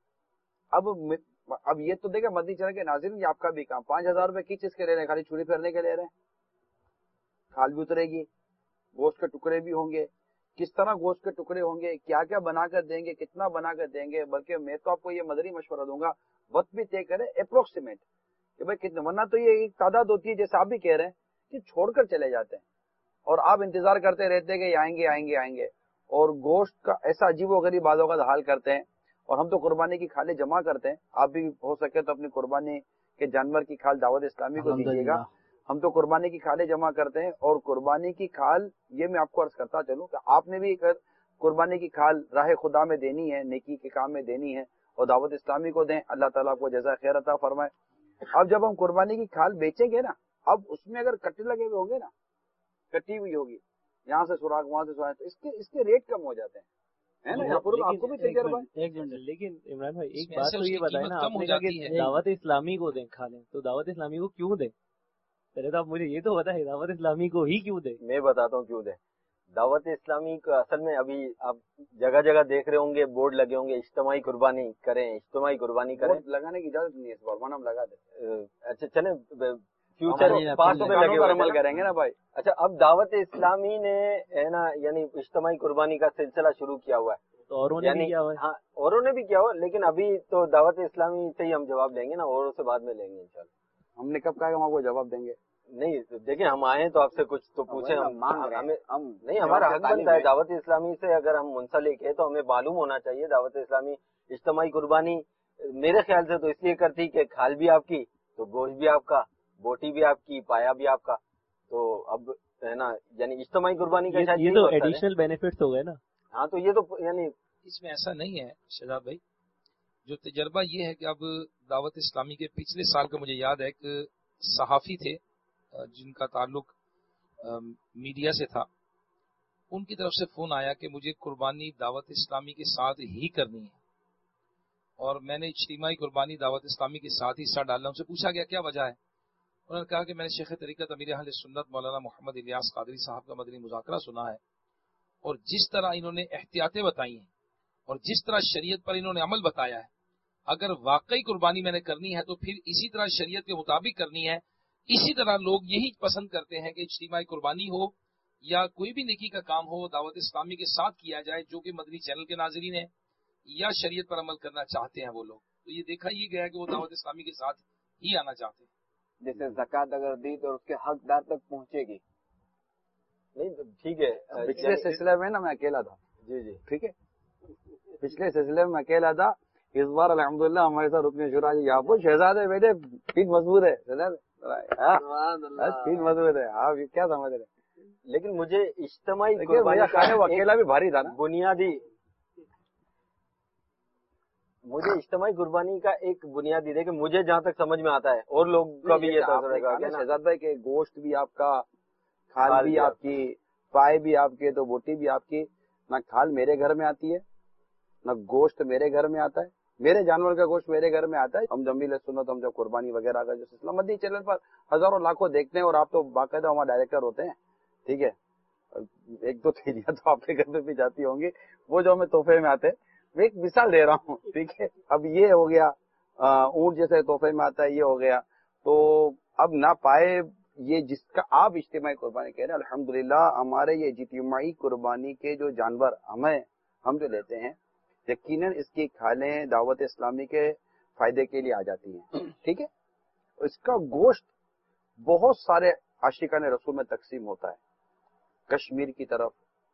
اب یہ تو دیکھیں مدنی چینل کے ناظرین، یہ آپ کا بھی کام. 5,000 روپے کس چیز کے لے رہے ہیں؟ خالی چھری پھیرنے کے لے رہے ہیں؟ کھال بھی اترے گی، گوشت کے ٹکڑے بھی ہوں گے، کس طرح گوشت کے ٹکڑے ہوں گے، کیا کیا بنا کر دیں گے، کتنا بنا کر دیں گے. بلکہ میں تو آپ کو یہ مدنی مشورہ دوں گا، وقت بھی طے کرے اپروکسیمیٹ کہ بھائی کتنے، ورنہ تو یہ ایک تعداد ہوتی ہے جیسے آپ بھی کہہ رہے ہیں کہ چھوڑ کر چلے جاتے ہیں اور آپ انتظار کرتے رہتے کہ آئیں گے آئیں گے آئیں گے، اور گوشت کا ایسا عجیب و غریب بعض اوقات حال کرتے ہیں. اور ہم تو قربانی کی کھالیں جمع کرتے ہیں، آپ بھی ہو سکے تو اپنی قربانی کے جانور کی کھال دعوت اسلامی کو دیجیے گا. ہم تو قربانی کی کھالیں جمع کرتے ہیں، اور قربانی کی کھال یہ میں آپ کو عرض کرتا چلوں کہ آپ نے بھی قربانی کی کھال راہ خدا میں دینی ہے، نیکی کے کام میں دینی ہے، اور دعوت اسلامی کو دیں. اللہ تعالیٰ کو جزائے خیر عطا فرمائے. اب جب ہم قربانی کی کھال بیچیں گے نا، اب اس میں اگر کٹے لگے ہوئے ہوں گے نا، کٹی ہوئی ہوگی، یہاں سے سوراخ وہاں سے سوراخ، تو اس کے ریٹ کم ہو جاتے ہیں. آپ کو بھی تجربہ ہے.
لیکن عمران بھائی ایک بات تو یہ بتائیں نا، آپ نے کہا کہ دعوت اسلامی کو دیں کھا لیں، تو دعوت اسلامی کو کیوں دیں؟ پہلے تو آپ مجھے یہ تو بتائیں دعوت اسلامی کو ہی کیوں دیں؟
میں بتاتا ہوں کیوں دیں. دعوت اسلامی کو اصل میں ابھی آپ جگہ جگہ دیکھ رہے ہوں گے، بورڈ لگے ہوں گے، اجتماعی قربانی کریں، اجتماعی قربانی کریں.
لگانے کی اجازت نہیں ہے اس بار، ورنہ ہم لگا دیں.
اچھا چلیں فیوچر پاسوں میں لگے
عمل کریں گے نا بھائی.
اچھا اب دعوت اسلامی نے ہے نا یعنی اجتماعی قربانی کا سلسلہ شروع کیا ہوا ہے،
تو اوروں نے بھی کیا ہوا ہے.
ہاں اوروں نے بھی کیا ہوا، لیکن ابھی تو دعوت اسلامی سے ہی ہم جواب لیں گے نا، اوروں سے بعد میں لیں گے انشاءاللہ.
ہم نے کب کہا کہ ہم آپ کو جواب دیں گے؟
نہیں دیکھیں ہم آئے تو آپ سے کچھ تو پوچھیں، نہیں ہمارا حق بنتا ہے. دعوت اسلامی سے اگر ہم منسلک ہے تو ہمیں معلوم ہونا چاہیے. دعوت اسلامی اجتماعی قربانی میرے خیال سے تو اس لیے کرتی کہ کھال بھی آپ کی تو گوشت بھی آپ کا، بوٹی بھی آپ کی، پایا بھی آپ کا. تو اب ہے نا یعنی اجتماعی قربانی کا
یہ تو ایڈیشنل بینیفٹس ہو گئے نا.
ہاں تو یہ تو یعنی
اس میں ایسا نہیں ہے شہزاد بھائی. جو تجربہ یہ ہے کہ اب دعوت اسلامی کے پچھلے سال کا مجھے یاد ہے ایک صحافی تھے جن کا تعلق میڈیا سے تھا، ان کی طرف سے فون آیا کہ مجھے قربانی دعوت اسلامی کے ساتھ ہی کرنی ہے، اور میں نے اجتماعی قربانی دعوت اسلامی کے ساتھ ہی حصہ ڈالنا. ان سے پوچھا گیا کیا وجہ ہے؟ انہوں نے کہا کہ میں نے شیخ طریقت امیر اہل سنت مولانا محمد الیاس قادری صاحب کا مدنی مذاکرہ سنا ہے، اور جس طرح انہوں نے احتیاطیں بتائی ہیں اور جس طرح شریعت پر انہوں نے عمل بتایا ہے، اگر واقعی قربانی میں نے کرنی ہے تو پھر اسی طرح شریعت کے مطابق کرنی ہے. اسی طرح لوگ یہی پسند کرتے ہیں کہ اجتماعی قربانی ہو یا کوئی بھی نیکی کا کام ہو دعوت اسلامی کے ساتھ کیا جائے، جو کہ مدنی چینل کے ناظرین ہیں یا شریعت پر عمل کرنا چاہتے ہیں وہ لوگ. تو یہ دیکھا ہی گیا کہ وہ دعوت اسلامی کے ساتھ ہی آنا چاہتے ہیں.
جیسے زکوٰۃ اگر دی تو اس کے حقدار تک پہنچے گی.
نہیں ٹھیک ہے.
پچھلے سلسلے میں نا میں اکیلا تھا.
جی
ٹھیک ہے، پچھلے سلسلے میں اکیلا تھا. اس بار الحمدللہ ہمارے ساتھ رکن شورا جی یہاں پر شہزادے بیٹے پیٹ مضبوط ہے. मजबूत है। आप क्या समझ रहे हैं?
लेकिन मुझे इज्तिमाई कुर्बानी
का वो अकेला भी भारी था ना,
बुनियादी, मुझे इज्तिमाई कुर्बानी का एक बुनियादी देखिए मुझे जहाँ तक समझ में आता है और लोग का भी ये
शहजाद भाई के गोश्त भी आपका, खाल भी आपकी, पाए भी आपके, तो बोटी भी आपकी। ना खाल मेरे घर में आती है, ना गोश्त मेरे घर में आता है, मेरे जानवर का गोश्त मेरे घर में आता है। हम जमील सुन्नत, हम जब कुर्बानी वगैरह का जो सिलसिला मदनी चैनल पर हजारों लाखों देखते हैं, और आप तो बाकायदा हमारे डायरेक्टर होते हैं, ठीक है, एक दो थैलियां तो आपके घर में भी जाती होंगी, वो जो हमें तोहफे में आते हैं। मैं एक मिसाल दे रहा हूँ, ठीक है। अब ये हो गया ऊंट जैसे तोहफे में आता है, ये हो गया। तो अब ना पाए ये जिसका आप इज्तिमाई कुर्बानी कह रहे हैं, अल्हम्दुलिल्लाह हमारे ये इज्तिमाई कुर्बानी के जो जानवर हम जो लेते हैं, यकीनन इसकी खालें दावत इस्लामी के फायदे के लिए आ जाती हैं, ठीक है। इसका गोश्त बहुत सारे आशिकाने रसूल में तकसीम होता है, कश्मीर की तरफ,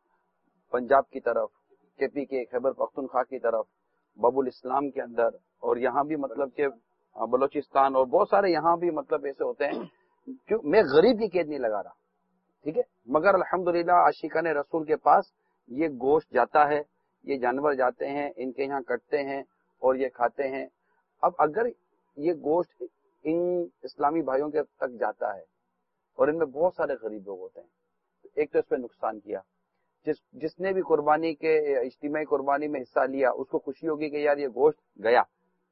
पंजाब की तरफ, केपी के खैबर पख्तूनख्वा की तरफ, बबुल इस्लाम के अंदर, और यहाँ भी मतलब के बलोचिस्तान, और बहुत सारे यहाँ भी मतलब ऐसे होते हैं। क्यों मैं गरीब की कैद नहीं लगा रहा, ठीक है, मगर अल्हम्दुलिल्लाह आशिकाने रसूल के पास ये गोश्त जाता है, ये जानवर जाते हैं, इनके यहाँ कटते हैं और ये खाते हैं। अब अगर ये गोश्त इन इस्लामी भाइयों के तक जाता है और इनमें बहुत सारे गरीब लोग होते हैं, एक तो इस पे नुकसान किया, जिसने भी कुर्बानी के इज्तिमाई कुर्बानी में हिस्सा लिया उसको खुशी होगी कि यार ये गोश्त गया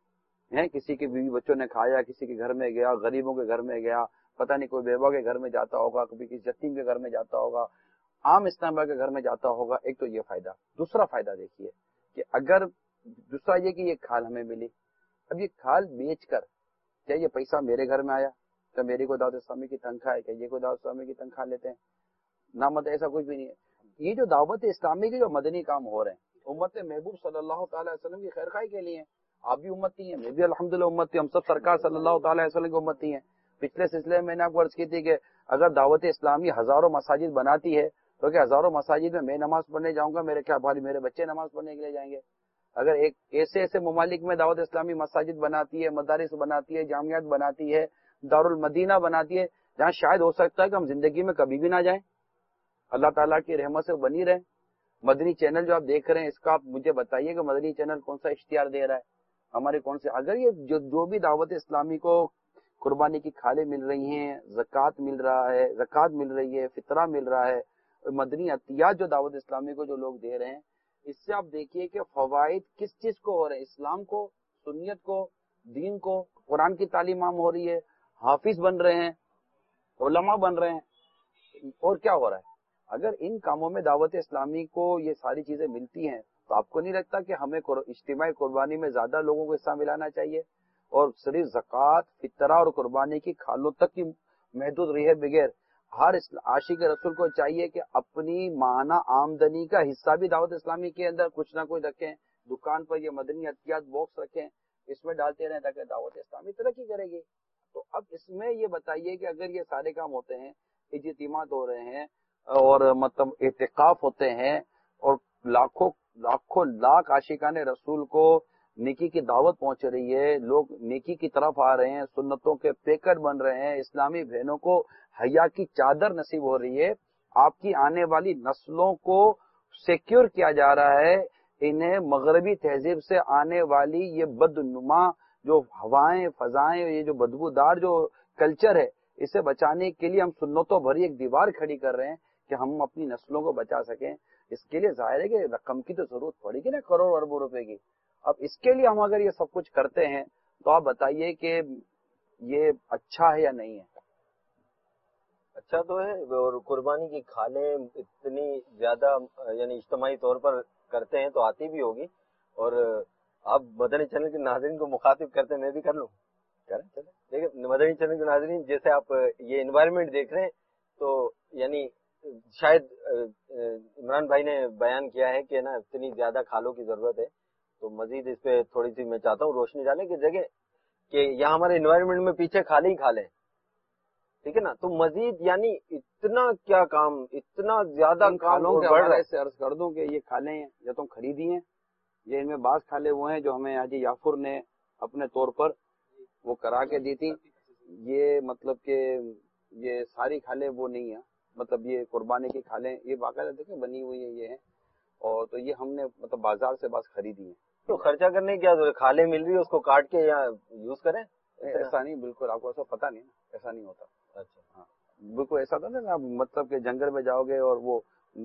है, किसी के बीवी बच्चों ने खाया, किसी के घर में गया, गरीबों के घर में गया, पता नहीं कोई बेवा के घर में जाता होगा, कभी किसी यतीम के घर में जाता होगा, आम इस्लाम के घर में जाता होगा। एक तो ये फायदा। दूसरा फायदा देखिए कि अगर दूसरा ये कि ये खाल हमें मिली, अब ये खाल बेचकर क्या ये पैसा मेरे घर में आया, क्या मेरी को दावत इस्लामी की तनख्वाह है, क्या ये को दावत इस्लामी की तनख्वाह लेते हैं? ना, मत ऐसा कुछ भी नहीं है। ये जो दावत इस्लामी के जो मदनी काम हो रहे हैं, उम्मत महबूब सल्लल्लाहु अलैहि वसल्लम की खैरखाई के लिए। आप भी उम्मती हैं, मैं भी अल्हम्दुलिल्लाह उम्मती, हम सब सरकार सल्लल्लाहु अलैहि वसल्लम की उम्मती हैं। पिछले सिलसिले में मैंने आपको अर्ज की थी कि अगर दावत इस्लामी हजारों मसाजिद बनाती है तो क्या हजारों मसाजिद में मैं नमाज पढ़ने जाऊंगा, मेरे क्या भाई मेरे बच्चे नमाज पढ़ने के लिए जाएंगे? अगर एक ऐसे ऐसे ममालिक में दावत इस्लामी मसाजिद बनाती है, मदारिस बनाती है, जामियात बनाती है, दारुल मदीना बनाती है, जहाँ शायद हो सकता है कि हम जिंदगी में कभी भी ना जाएं, अल्लाह ताला की रहमत से बनी रहे। मदनी चैनल जो आप देख रहे हैं, इसका आप मुझे बताइए कि मदनी चैनल कौन सा इश्तिहार दे रहा है, हमारे कौन से, अगर ये जो भी दावत इस्लामी को कुर्बानी की खाले मिल रही हैं, ज़कात मिल रहा है, ज़कात मिल रही है, फितरा मिल रहा है, मदनी अतियात जो दावत इस्लामी को जो लोग दे रहे हैं, इससे आप देखिए कि फवाइद किस चीज को हो रहे हैं, इस्लाम को, सुन्नियत को, दीन को, कुरान की तालीम आम हो रही है, हाफिज बन रहे हैं, उलमा बन रहे हैं, और क्या हो रहा है? अगर इन कामों में दावत इस्लामी को ये सारी चीजें मिलती हैं, तो आपको नहीं लगता कि हमें इज्तिमाई कुर्बानी में ज्यादा लोगों को हिस्सा मिलाना चाहिए, और सिर्फ ज़कात, फितरा और कुर्बानी की खालों तक की महदूद रही है बगैर, हर आशिक रसूल को चाहिए कि अपनी माना आमदनी का हिस्सा भी दावत इस्लामी के अंदर कुछ ना कुछ रखें, दुकान पर ये मदनी अतियात बॉक्स रखें, इसमें डालते रहें ताकि दावत इस्लामी तरक्की करेगी। तो अब इसमें ये बताइए कि अगर ये सारे काम होते हैं, इज्तिमात हो रहे हैं और मतलब इत्तिकाफ होते हैं, और लाखों लाख आशिकाने रसूल को नेकी की दावत पहुंच रही है, लोग नेकी की तरफ आ रहे हैं, सुन्नतों के पैकर बन रहे हैं, इस्लामी बहनों को हया की चादर नसीब हो रही है, आपकी आने वाली नस्लों को सिक्योर किया जा रहा है, इन्हें मगरबी तहजीब से आने वाली ये बदनुमा जो हवाएं फजाएं, ये जो बदबूदार जो कल्चर है, इसे बचाने के लिए हम सुन्नतों भरी एक दीवार खड़ी कर रहे हैं कि हम अपनी नस्लों को बचा सकें। इसके लिए जाहिर है कि रकम की तो जरूरत पड़ेगी ना, करोड़ अरबों रुपए की। अब इसके लिए हम अगर ये सब कुछ करते हैं तो आप बताइए कि ये अच्छा है या नहीं है?
अच्छा तो है, और कुर्बानी की खालें इतनी ज्यादा यानी इज्तिमाई तौर पर करते हैं तो आती भी होगी, और आप मदनी चैनल के नाज़रीन को मुखातिब करते हैं, मैं भी कर लूं, करें चले। देखिए मदनी चैनल के नाज़रीन, जैसे आप ये एनवायरनमेंट देख रहे हैं, तो यानी शायद इमरान भाई ने बयान किया है कि ना इतनी ज्यादा खालों की जरूरत है, तो मजीद इस पे थोड़ी सी मैं चाहता हूँ रोशनी डालें कि जगह कि यहाँ हमारे एनवायरनमेंट में पीछे खाली ही खाले, ठीक है ना, तो मजीद यानी इतना क्या काम, इतना ज्यादा
खालों के हवाले से अर्ज कर दूं कि ये खाले हैं या तो खरीदी हैं, ये इनमें बाज खाले वो हैं जो हमें हाजी याफुर ने अपने तौर पर वो करा के दी थी, یہ مطلب کہ یہ ساری کھالیں وہ نہیں ہے، مطلب یہ قربانی کی کھالیں یہ باقاعدہ دیکھیں بنی ہوئی ہے یہ ہے، اور تو یہ ہم نے مطلب بازار سے بس خریدی ہیں.
تو خرچہ کرنے کی کیا ضرورت، کھالیں مل رہی ہے اس کو کاٹ کے یا یوز کریں.
ایسا نہیں، بالکل آپ کو ایسا پتا نہیں، ایسا نہیں ہوتا.
اچھا
ہاں بالکل ایسا تھا نا، آپ مطلب کہ جنگل میں جاؤ گے اور وہ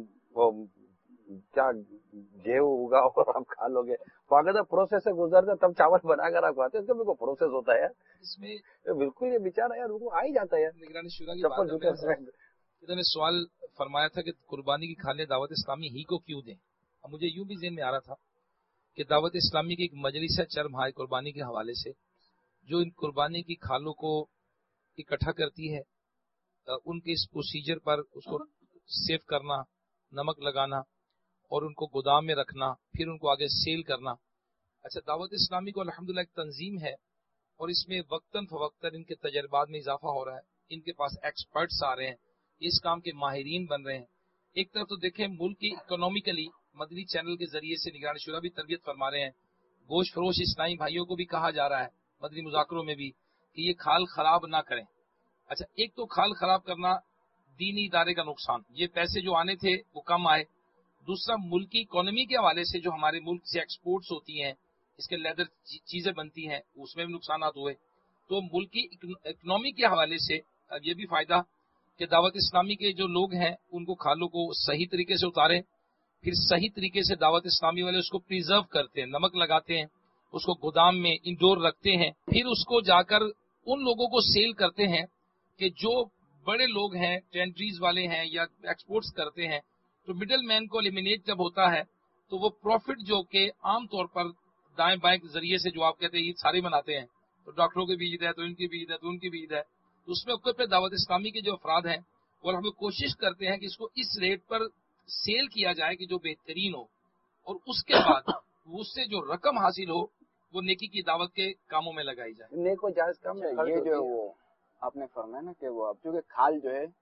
کیا گیہوں اگا اور آپ کھا لو گے، باقاعدہ پروسیس سے گزرتے تب چاول بنا کر آپ کھاتے ہیں. اس کا بالکل پروسیس ہوتا ہے
اس میں
بالکل. یہ بیچارہ یار وہ آ ہی جاتا ہے
نگرانی شورا کی بات نے سوال فرمایا تھا کہ قربانی کی کھالیں دعوت اسلامی ہی کو کیوں دیں. اب مجھے یوں بھی ذہن میں آ رہا تھا کہ دعوت اسلامی کی ایک مجلس ہے چرم ہائے قربانی کے حوالے سے، جو ان قربانی کی کھالوں کو اکٹھا کرتی ہے، ان کے اس پروسیجر پر اس کو سیو کرنا، نمک لگانا اور ان کو گودام میں رکھنا، پھر ان کو آگے سیل کرنا. اچھا دعوت اسلامی کو الحمدللہ ایک تنظیم ہے اور اس میں وقتاً فوقتاً ان کے تجربات میں اضافہ ہو رہا ہے، ان کے پاس ایکسپرٹس آ رہے ہیں، اس کام کے ماہرین بن رہے ہیں. ایک طرف تو دیکھیں ملک کی اکنامیکلی مدنی چینل کے ذریعے سے نگران شورا بھی تربیت فرما رہے ہیں، گوشت فروش اسلامی بھائیوں کو بھی کہا جا رہا ہے مدنی مذاکروں میں بھی کہ یہ کھال خراب نہ کریں. اچھا ایک تو کھال خراب کرنا دینی ادارے کا نقصان، یہ پیسے جو آنے تھے وہ کم آئے. دوسرا ملکی اکانومی کے حوالے سے جو ہمارے ملک سے ایکسپورٹس ہوتی ہیں، اس کے لیدر چیزیں بنتی ہیں، اس میں بھی نقصانات ہوئے. تو ملکی اکنامی کے حوالے سے یہ بھی فائدہ کہ دعوت اسلامی کے جو لوگ ہیں ان کو کھالوں کو صحیح طریقے سے اتاریں، پھر صحیح طریقے سے دعوت اسلامی والے اس کو پریزرو کرتے ہیں، نمک لگاتے ہیں، اس کو گودام میں انڈور رکھتے ہیں، پھر اس کو جا کر ان لوگوں کو سیل کرتے ہیں کہ جو بڑے لوگ ہیں، ٹینٹریز والے ہیں یا ایکسپورٹس کرتے ہیں. تو مڈل مین کو ایلیمینیٹ جب ہوتا ہے تو وہ پروفٹ جو کہ عام طور پر دائیں بائیں کے ذریعے سے جو آپ کہتے ہیں عید سارے مناتے ہیں، تو ڈاکٹروں کی بھی عید ہے، تو ان کی بھی عید ہے، تو ان کی بھی عید ہے، تو اس میں اوپر پہ دعوت اسلامی کے جو افراد ہیں اور ہم کوشش کرتے ہیں کہ اس کو اس ریٹ پر سیل کیا جائے کہ جو بہترین ہو، اور اس کے بعد اس سے جو رقم حاصل ہو وہ نیکی کی دعوت کے کاموں میں لگائی جائے.
نیک و جائز کام ہے.
یہ جو وہ آپ نے فرمایا نا کہ وہ اب چونکہ کھال جو ہے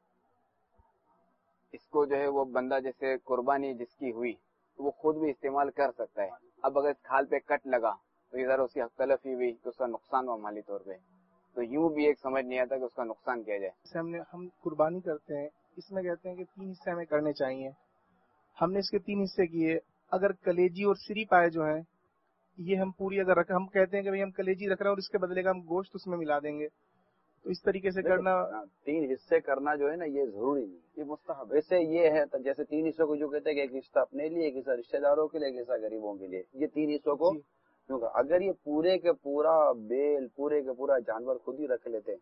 اس کو جو ہے وہ بندہ جیسے قربانی جس کی ہوئی وہ خود بھی استعمال کر سکتا ہے. اب اگر اس کھال پہ کٹ لگا تو ادھر اس کی حق تلفی ہوئی تو اس کا نقصان ہوا مالی طور پہ، تو یوں بھی ایک سمجھ نہیں آتا کہ اس کا نقصان کیا جائے.
ہم قربانی کرتے ہیں، اس میں کہتے ہیں کہ 3 حصے ہمیں کرنے چاہیے. ہم نے اس کے 3 حصے کیے. اگر کلیجی اور سری پائے جو ہیں یہ ہم پوری اگر رکھ، ہم کہتے ہیں کہ بھئی ہم کلیجی رکھ رہے ہیں اور اس کے بدلے کا ہم گوشت اس میں ملا دیں گے، تو اس طریقے سے کرنا
3 حصے کرنا جو ہے نا یہ ضروری نہیں، یہ مستحب. ویسے یہ ہے جیسے 3 حصوں کو جو کہتے ہیں کہ ایک حصہ اپنے لیے، ایک حصہ رشتہ داروں کے لیے، ایک حصہ غریبوں کے لیے. یہ 3 حصوں کو اگر یہ پورے کے پورا بیل، پورے کے پورا جانور خود ہی رکھ لیتے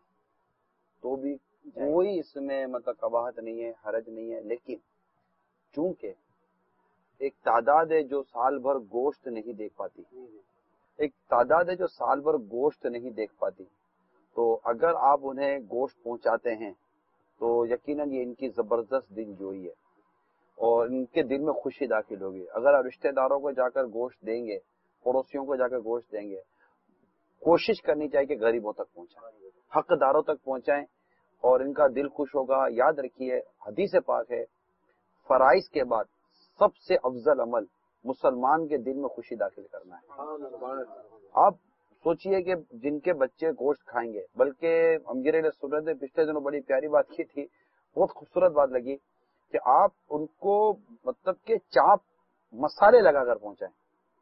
تو بھی کوئی اس میں مطلب قباحت نہیں ہے، حرج نہیں ہے. لیکن چونکہ ایک تعداد ہے جو سال بھر گوشت نہیں دیکھ پاتی، ایک تعداد ہے جو سال بھر گوشت نہیں دیکھ پاتی، تو اگر آپ انہیں گوشت پہنچاتے ہیں تو یقیناً یہ ان کی زبردست دل جوئی ہے اور ان کے دل میں خوشی داخل ہوگی. اگر آپ رشتہ داروں کو جا کر گوشت دیں گے، پڑوسیوں کو جا کر گوشت دیں گے، کوشش کرنی چاہیے کہ غریبوں تک پہنچائیں، حقداروں تک پہنچائیں اور ان کا دل خوش ہوگا. یاد رکھیے حدیث پاک ہے فرائض کے بعد سب سے افضل عمل مسلمان کے دل میں خوشی داخل کرنا ہے. آپ سوچئے کہ جن کے بچے گوشت کھائیں گے، بلکہ امیر علیہ سنت نے پچھلے دنوں بڑی پیاری بات کی تھی، بہت خوبصورت بات لگی کہ آپ ان کو مطلب کہ چاپ مسالے لگا کر پہنچائیں.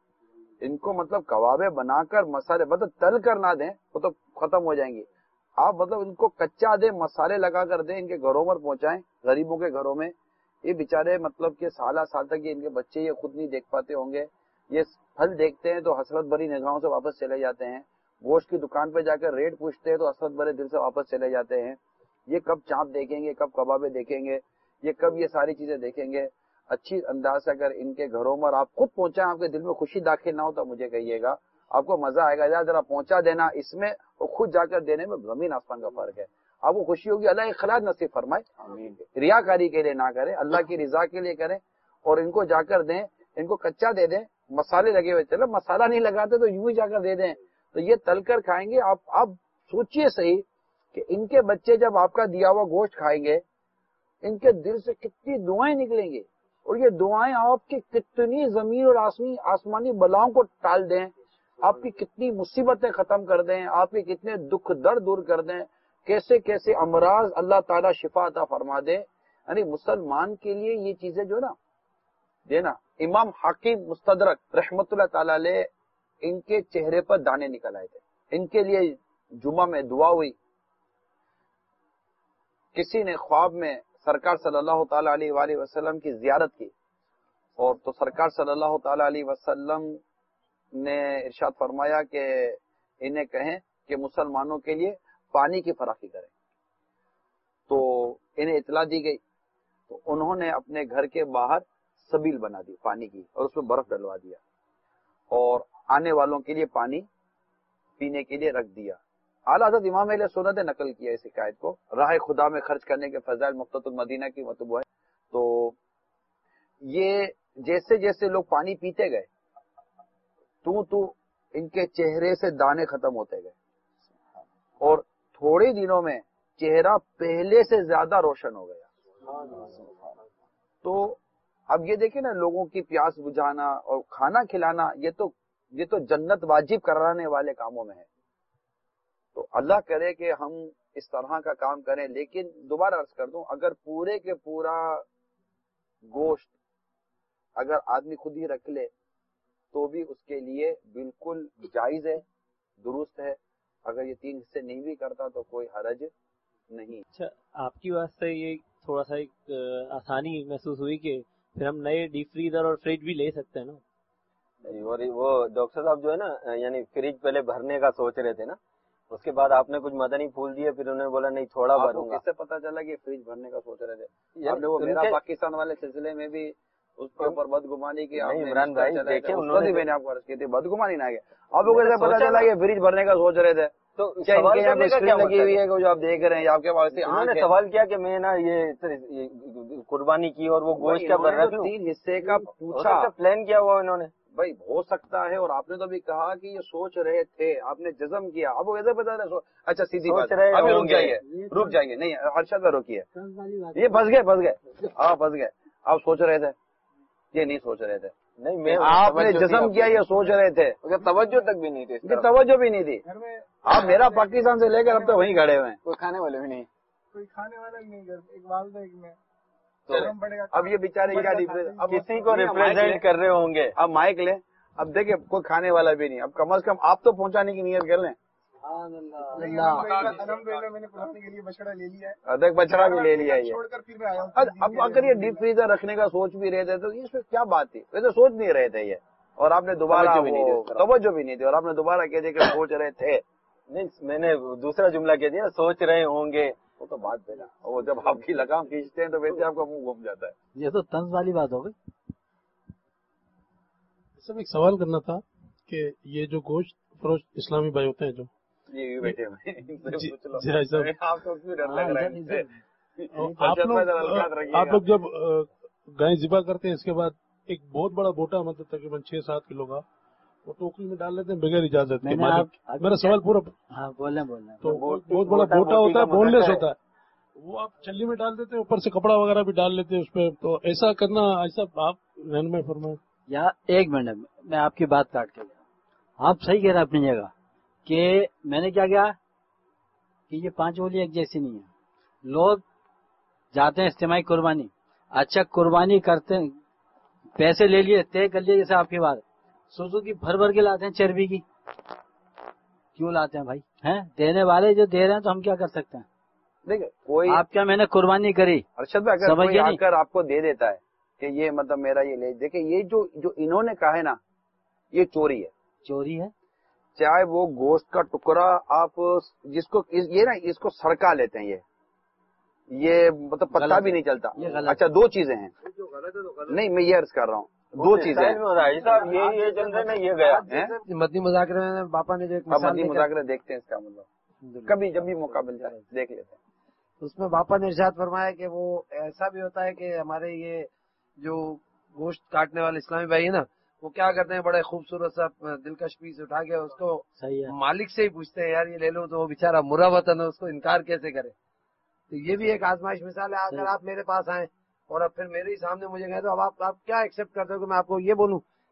ان کو مطلب کبابیں بنا کر مسالے مطلب تل کر نہ دیں، وہ تو ختم ہو جائیں گی. آپ مطلب ان کو کچا دیں، مسالے لگا کر دیں، ان کے گھروں پر پہنچائیں، غریبوں کے گھروں میں. یہ بیچارے مطلب کہ سالہ سال تک یہ ان کے بچے یہ خود نہیں دیکھ پاتے ہوں گے، یہ پھل دیکھتے ہیں تو حسرت بھری نگاہوں سے واپس چلے جاتے ہیں. گوشت کی دکان پہ جا کر ریٹ پوچھتے ہیں تو حسرت بھرے دل سے واپس چلے جاتے ہیں. یہ کب چانپ دیکھیں گے، کب کبابیں دیکھیں گے، یہ کب یہ ساری چیزیں دیکھیں گے. اچھی انداز سے اگر ان کے گھروں پر آپ خود پہنچائیں، آپ کے دل میں خوشی داخل نہ ہو تو مجھے کہیے گا، آپ کو مزہ آئے گا. ذرا پہنچا دینا اس میں اور خود جا کر دینے میں زمین آسمان کا فرق ہے. آپ کو خوشی ہوگی. اللہ اخلاص نصیب فرمائے، ریاکاری کے لیے نہ کریں، اللہ کی رضا کے لیے کریں اور ان کو جا کر دیں. ان کو کچا دے دیں، مسالے لگے ہوئے، چلو مسالہ نہیں لگاتے تو یوں ہی جا کر دے دیں تو یہ تل کر کھائیں گے. آپ سوچئے صحیح کہ ان کے بچے جب آپ کا دیا ہوا گوشت کھائیں گے، ان کے دل سے کتنی دعائیں نکلیں گی اور یہ دعائیں آپ کی کتنی زمین اور آسمانی بلاؤں کو ٹال دیں، آپ کی کتنی مصیبتیں ختم کر دیں، آپ کے کتنے دکھ درد دور کر دیں. کیسے کیسے امراض اللہ تعالیٰ شفا عطا فرما دے. یعنی مسلمان کے لیے یہ چیزیں جو نا دینا. امام حاکم مستدرک رحمت اللہ تعالی علیہ ان کے چہرے پر دانے نکل آئے تھے. ان کے لیے جمعہ میں دعا ہوئی. کسی نے خواب میں سرکار صلی اللہ تعالی علیہ وآلہ وسلم کی زیارت کی اور تو سرکار صلی اللہ تعالی علیہ وسلم نے ارشاد فرمایا کہ انہیں کہیں کہ مسلمانوں کے لیے پانی کی فراخی کریں. تو انہیں اطلاع دی گئی تو انہوں نے اپنے گھر کے باہر سبیل بنا دی پانی کی اور اس میں برف ڈلوا دیا اور آنے والوں کے لیے پانی پینے کے لیے رکھ دیا. اعلیٰ حضرت امام اہل سنت نے نقل کیا اس حکایت کو. راہ خدا میں خرچ کرنے کے فضائل مفتۃ المدینہ کی مطلب ہے. تو یہ جیسے جیسے لوگ پانی پیتے گئے تو ان کے چہرے سے دانے ختم ہوتے گئے اور تھوڑے دنوں میں چہرہ پہلے سے زیادہ روشن ہو گیا. تو اب یہ دیکھیں نا لوگوں کی پیاس بجھانا اور کھانا کھلانا یہ تو جنت واجب کرانے والے کاموں میں ہے. تو اللہ کرے کہ ہم اس طرح کا کام کریں. لیکن دوبارہ عرض کر دوں اگر پورے کے پورا گوشت اگر آدمی خود ہی رکھ لے تو بھی اس کے لیے بالکل جائز ہے, درست ہے. اگر یہ 3 حصے نہیں بھی کرتا تو کوئی حرج نہیں.
اچھا آپ کی بات سے یہ تھوڑا سا ایک آسانی محسوس ہوئی کہ پھر ہم نئے ڈیپ فریزر اور فریج بھی لے سکتے ہیں نا.
وہ ڈاکٹر صاحب جو ہے نا یعنی فریج پہلے بھرنے کا سوچ رہے تھے نا, اس کے بعد آپ نے کچھ مدنی پھول دیے پھر انہوں نے بولا نہیں تھوڑا بھروں گا.
کس سے پتا چلا کہ فریج بھرنے کا سوچ رہے تھے؟ آپ نے وہ میرا پاکستان والے سلسلے میں بھی اس کے اوپر بدگمانی کی.
عمران بھائی دیکھیں انہوں نے
میں نے آپ کو عرض کی تھی بدگمانی نہ کیا. آپ کو کیسے پتا چلا کہ فریج بھرنے کا سوچ رہے تھے؟
تو
اسکرین لگی ہوئی ہے جو آپ دیکھ رہے ہیں آپ کے پاس
انہوں نے سوال کیا کہ میں نا یہ قربانی کی اور وہ گوشت کیا بھر رہا
3 حصے کا پوچھا
پلان کیا ہوا انہوں نے.
بھائی ہو سکتا ہے اور آپ نے تو بھی کہا کہ یہ سوچ رہے تھے, آپ نے جزم کیا. آپ کو کیسے پتا تھا؟ اچھا سیدھی بات, ابھی رک جائیے نہیں ہرشد میں روکیے. یہ پھنس گئے آپ پھنس گئے. آپ سوچ رہے تھے یہ نہیں سوچ رہے تھے.
نہیں
آپ نے جزم کیا یہ سوچ رہے تھے,
توجہ تک بھی نہیں تھی,
توجہ بھی نہیں تھی. آپ میرا پاکستان سے لے کر اب تو وہیں کھڑے ہوئے ہیں.
کوئی کھانے والے بھی نہیں,
کوئی کھانے والا بھی نہیں. ایک والدہ ایک میں
اب یہ بیچارے کیا
اب کسی کو ریپرزینٹ کر رہے ہوں گے.
اب مائک لیں. اب دیکھیں کوئی کھانے والا بھی نہیں. اب کم از کم آپ تو پہنچانے کی نیت کر لیں.
الحمدللہ میں نے پرانے کے لیے بچڑا لے لیا ہے,
دیکھ بچڑا بھی لے لیا
چھوڑ کر پھر میں آیا ہوں.
اب اگر یہ ڈیپ فریزر رکھنے کا سوچ بھی رہے تھے تو اس میں کیا بات تھی؟ ویسے سوچ نہیں رہے تھے یہ, اور آپ نے دوبارہ توجہ بھی نہیں دی اور آپ نے دوبارہ کہہ دیا کہ سوچ رہے تھے.
نہیں میں نے دوسرا جملہ کہہ دیا سوچ رہے ہوں گے.
وہ تو بات پہلا, وہ جب آپ کی لگام کھینچتے ہیں تو ویسے آپ کا منہ گھوم جاتا ہے.
یہ تو طنز والی بات ہو گئی.
سب ایک سوال کرنا تھا کہ یہ جو گوشت فروش اسلامی بھائی ہوتے ہیں جو
یہ بیٹھے ہوئے
آپ لوگ جب گائے ذبح کرتے ہیں اس کے بعد ایک بہت بڑا بوٹا مطلب تقریباً 6-7 کلو کا وہ ٹوکری میں ڈال لیتے ہیں بغیر اجازت کے. میرا سوال پورا
بولیں
تو بہت بڑا بوٹا ہوتا ہے, بون لیس ہوتا ہے, وہ آپ چھلی میں ڈال دیتے ہیں, اوپر سے کپڑا وغیرہ بھی ڈال لیتے ہیں اس پہ. تو ایسا کرنا ایسا آپ رہنمائی فرمائیں.
یا ایک منٹ میں آپ کی بات کاٹ کے آپ صحیح کہہ رہے ہیں اپنی جگہ کہ میں نے کیا کیا کہ یہ 5 بولی ایک جیسی نہیں ہے. لوگ جاتے ہیں اجتماعی قربانی, اچھا قربانی کرتے ہیں, پیسے لے لیے طے کر لیے, جیسے آپ کی بات سوزو کی بھر کے لاتے ہیں چربی کی. کیوں لاتے ہیں بھائی؟ ہیں دینے والے جو دے رہے ہیں تو ہم کیا کر سکتے ہیں؟
دیکھیں کوئی
آپ کیا میں نے قربانی کری
ارشد بھائی اگر کوئی آ کر آپ کو دے دیتا ہے کہ یہ مطلب میرا یہ لے, دیکھیں یہ جو انہوں نے کہا ہے نا یہ چوری ہے.
چوری ہے.
چاہے وہ گوشت کا ٹکڑا آپ جس کو یہ نا اس کو سڑکا لیتے ہیں, یہ مطلب پتہ بھی نہیں چلتا. اچھا 2 چیزیں ہیں, نہیں میں یہ عرض کر رہا ہوں 2 چیزیں
یہ گیا
مدنی مذاکرے میں باپا نے جو ایک
مدنی مذاکرے دیکھتے ہیں اس کا مطلب کبھی جب بھی موقع مل جائے دیکھ لیتے ہیں.
اس میں باپا نے ارشاد فرمایا کہ وہ ایسا بھی ہوتا ہے کہ ہمارے یہ جو گوشت کاٹنے والے اسلامی بھائی ہیں نا وہ کیا کرتے ہیں, بڑے خوبصورت سا دلکش پیس اٹھا کے اس کو مالک سے ہی پوچھتے ہیں یار یہ لے لو, تو وہ بےچارا مرا وطن ہے اس کو انکار کیسے کرے. تو یہ بھی ایک آزمائش مثال ہے. اگر آپ میرے پاس آئیں اور اب پھر میرے ہی سامنے مجھے کہیں تو اب آپ کیا ایکسپٹ کرتے ہو کہ میں آپ کو یہ بولوں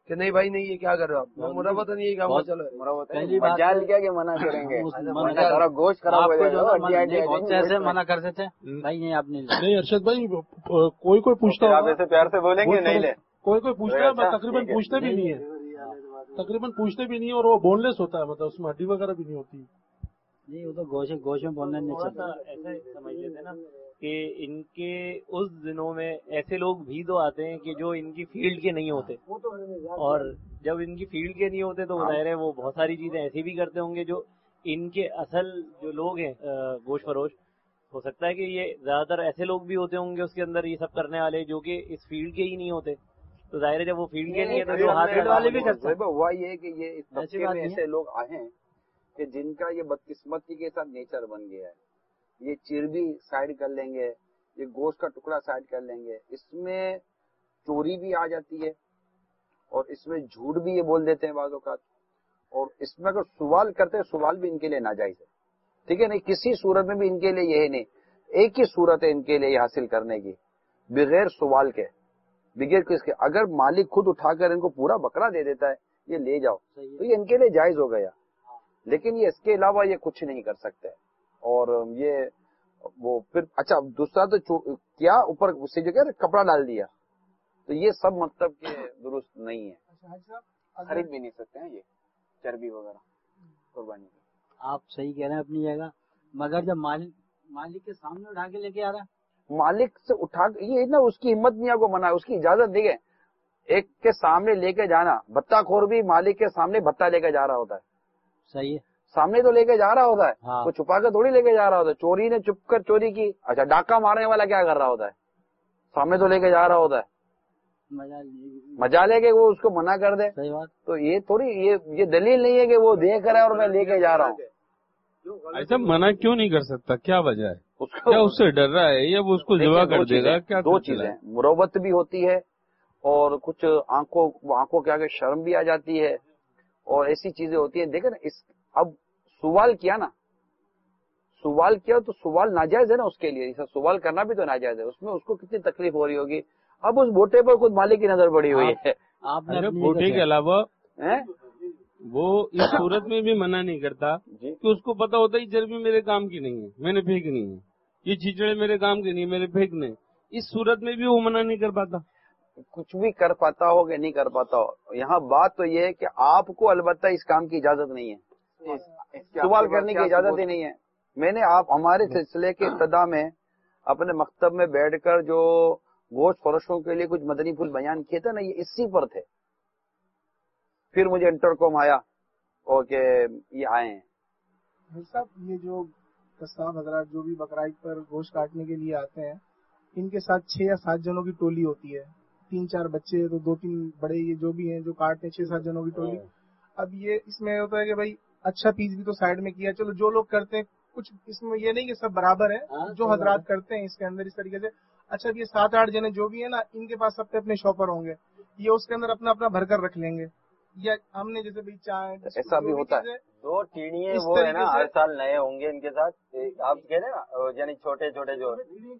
کہ نہیں بھائی نہیں یہ کیا کر رہے ہو آپ؟ مراوت نہیں ہے کام چلو
پہلی بات
مجال کیا کہ منع کریں گے، گوشت خراب ہو جائے گا،
بہت سے ایسے منع کرتے تھے بھائی نہیں آپ
نہیں ارشد بھائی کوئی پوچھتا
آپ ایسے پیار سے بولیں گے نہیں لے،
کوئی پوچھتا ہے، تقریباً پوچھتے بھی نہیں ہے، تقریباً پوچھتے بھی نہیں ہے، اور وہ بون لیس ہوتا ہے، مطلب اس میں ہڈی وغیرہ بھی نہیں ہوتی.
نہیں وہ تو گوشت میں بولنا نہیں چاہتا.
ایسا سمجھ لیتے نا کہ ان کے اس دنوں میں ایسے لوگ بھی تو آتے ہیں کہ جو ان کی فیلڈ کے نہیں ہوتے، اور جب ان کی فیلڈ کے نہیں ہوتے تو ظاہر ہے وہ بہت ساری چیزیں ایسی بھی کرتے ہوں گے جو ان کے اصل جو لوگ ہیں گوشت فروش، ہو سکتا ہے کہ یہ زیادہ تر ایسے لوگ بھی ہوتے ہوں گے اس کے اندر یہ سب کرنے والے جو کہ اس فیلڈ کے ہی نہیں ہوتے. تو ظاہر ہے جب وہ فیلڈ کے نہیں ہے تو جو ہاتھ والے بھی کرتے ہیں.
ہوا یہ ہے کہ یہ اس طبقے میں ایسے لوگ آئے ہیں کہ جن کا یہ بدقسمتی کے ساتھ نیچر بن گیا ہے. یہ چربی سائڈ کر لیں گے، یہ گوشت کا ٹکڑا سائڈ کر لیں گے، اس میں چوری بھی آ جاتی ہے اور اس میں جھوٹ بھی یہ بول دیتے ہیں بعض اوقات، اور اس میں اگر سوال کرتے ہیں سوال بھی ان کے لیے ناجائز ہے. ٹھیک ہے، نہیں کسی صورت میں بھی ان کے لیے یہ نہیں، ایک ہی صورت ہے ان کے لیے یہ حاصل کرنے کی، بغیر سوال کے، بغیر کس کے. اگر مالک خود اٹھا کر ان کو پورا بکرا دے دیتا ہے یہ لے جاؤ تو یہ ان کے لیے جائز ہو گیا، لیکن یہ اس کے علاوہ یہ کچھ نہیں کر سکتے. اور یہ وہ پھر اچھا دوسرا تو کیا اوپر سے جو کہ کپڑا ڈال دیا، تو یہ سب مطلب کہ درست نہیں ہے،
خرید بھی نہیں سکتے ہیں یہ چربی وغیرہ قربانی کی.
آپ صحیح کہہ رہے ہیں اپنی جگہ، مگر جب مالک کے سامنے اٹھا کے لے کے آ رہا ہے،
مالک سے اٹھا یہ نا اس کی ہمت نہیں آپ کو منع ہے، اس کی اجازت دی گئی. ایک کے سامنے لے کے جانا، بھتہ خور بھی مالک کے سامنے بھتہ لے کے جا رہا ہوتا ہے.
صحیح ہے،
سامنے تو لے کے جا رہا ہوتا ہے،
ہاں.
تو چھپا کے تھوڑی لے کے جا رہا ہوتا ہے. چوری نے چپ کر چوری کی، اچھا ڈاکہ مارنے والا کیا کر رہا ہوتا ہے؟ سامنے تو لے کے جا رہا ہوتا ہے. مجال ہے کہ وہ اس کو منع کر دے.
صحیح بات.
تو یہ تھوڑی یہ دلیل نہیں ہے کہ وہ دیکھ رہا ہے اور میں لے کے جا رہا ہوں.
ایسا منع کیوں نہیں کر سکتا؟ کیا وجہ ہے؟ کیا اس سے ڈر رہا ہے یا وہ اس کو ذبح کر دے گا؟ کیا
دو چیزیں، مروت بھی ہوتی ہے اور کچھ آنکھوں کے آگے شرم بھی آ جاتی ہے اور ایسی چیزیں ہوتی ہیں. دیکھیں نا اب سوال کیا تو سوال ناجائز ہے نا اس کے لیے، سوال کرنا بھی تو ناجائز ہے. اس میں اس کو کتنی تکلیف ہو رہی ہوگی. اب اس بوٹے پر خود مالک کی نظر پڑی ہوئی ہے.
بوٹے کے علاوہ وہ اس صورت میں بھی منع نہیں کرتا کہ اس کو پتا ہوتا ہے چربی میرے کام کی نہیں ہے، میں نے پھینکنی ہے، یہ چیچڑے میرے کام کی نہیں ہے، میرے پھینکنے. اس صورت میں بھی وہ منع نہیں کر پاتا.
کچھ بھی کر پاتا ہو کہ نہیں کر پاتا ہو، یہاں بات تو یہ ہے کہ آپ کو البتہ اس کام کی اجازت نہیں ہے، سوال کرنے کی اجازت ہی نہیں ہے. میں نے ہمارے سلسلے کے ابتدا میں اپنے مکتب میں بیٹھ کر جو گوشت فروشوں کے لیے کچھ مدنی پھول بیان کیے تھے نا، یہ اسی پر تھے. پھر مجھے انٹرکام آیا اور کہ یہ آئے ہیں.
صاحب یہ جو قصاب حضرات جو بھی بقرعید پر گوشت کاٹنے کے لیے آتے ہیں، ان کے ساتھ 6 یا 7 جنوں کی ٹولی ہوتی ہے، 3-4 بچے تو 2-3 بڑے، یہ جو بھی ہیں جو کاٹتے ہیں 6-7 جنوں کی ٹولی. اب یہ اس میں ہوتا ہے کہ بھائی اچھا پیس بھی تو سائڈ میں کیا، چلو جو لوگ کرتے ہیں کچھ اس میں یہ نہیں کہ سب برابر ہیں، جو حضرات کرتے ہیں اس کے اندر اس طریقے سے. اچھا اب یہ 7-8 جنے جو بھی ہیں نا، ان کے پاس سب پہ اپنے شاپر ہوں گے، یہ اس کے اندر اپنا اپنا بھر کر رکھ لیں گے. یا ہم نے جیسے بھائی چائے
ایسا بھی ہوتا ہے.
2 ٹیڑیے وہ ہے نا ہر سال نئے ہوں گے ان کے ساتھ. آپ کہہ رہے ہیں نا یعنی چھوٹے چھوٹے جو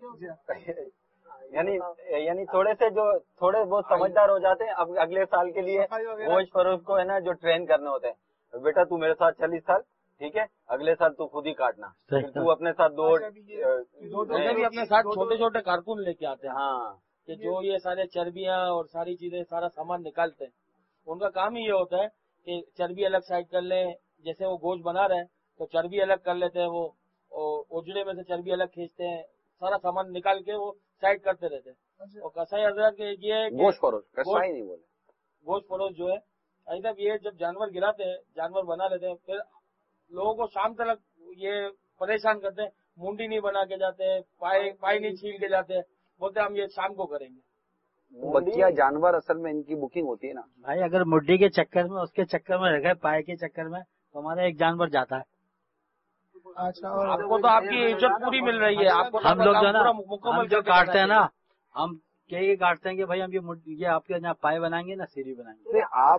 یعنی تھوڑے سے جو تھوڑے بہت سمجھدار ہو جاتے ہیں، اب اگلے سال کے لیے گوشت فروش کو ہے نا جو ٹرین کرنے ہوتے ہیں، بیٹا تو میرے ساتھ 40 سال ٹھیک ہے، اگلے سال تو خود ہی کاٹنا، تو اپنے ساتھ 2
اپنے ساتھ چھوٹے چھوٹے کارکن لے کے آتے ہیں.
ہاں
کہ جو یہ سارے چربیاں اور ساری چیزیں سارا سامان نکالتے ہیں، ان کا کام ہی یہ ہوتا ہے کہ چربی الگ سائڈ کر لیں. جیسے وہ گوشت بنا رہے ہیں تو چربی الگ کر لیتے ہیں، وہ اجڑے میں سے چربی الگ کھینچتے ہیں، سارا سامان نکال کے وہ سائڈ کرتے رہتے ہیں. اور کسائی حضرات کے یہ
گوشت فروش کسائی نہیں بولے،
گوشت فروش جو ہے ایسا یہ جب جانور گراتے ہیں، جانور بنا لیتے ہیں، پھر لوگوں کو شام تک یہ پریشان کرتے ہیں، منڈی نہیں بنا کے جاتے ہیں، پائی نہیں چھیل کے جاتے ہیں، بولتے ہم یہ شام کو کریں گے.
بچیا جانور اصل میں ان کی بکنگ ہوتی ہے نا
بھائی. اگر مڈی کے چکر میں اس کے چکر میں رکھے، پائے کے چکر میں، تو ہمارا ایک جانور جاتا ہے.
اچھا
آپ کو تو آپ کی عزت پوری مل رہی ہے. آپ کو
ہم لوگ جو ہے نا
مکمل
جو کاٹتے ہیں نا، ہم یہ کاٹتے ہیں کہ بھائی ہم یہ آپ کے یہاں پائے بنائیں گے نا، سیری بنائیں گے.
آپ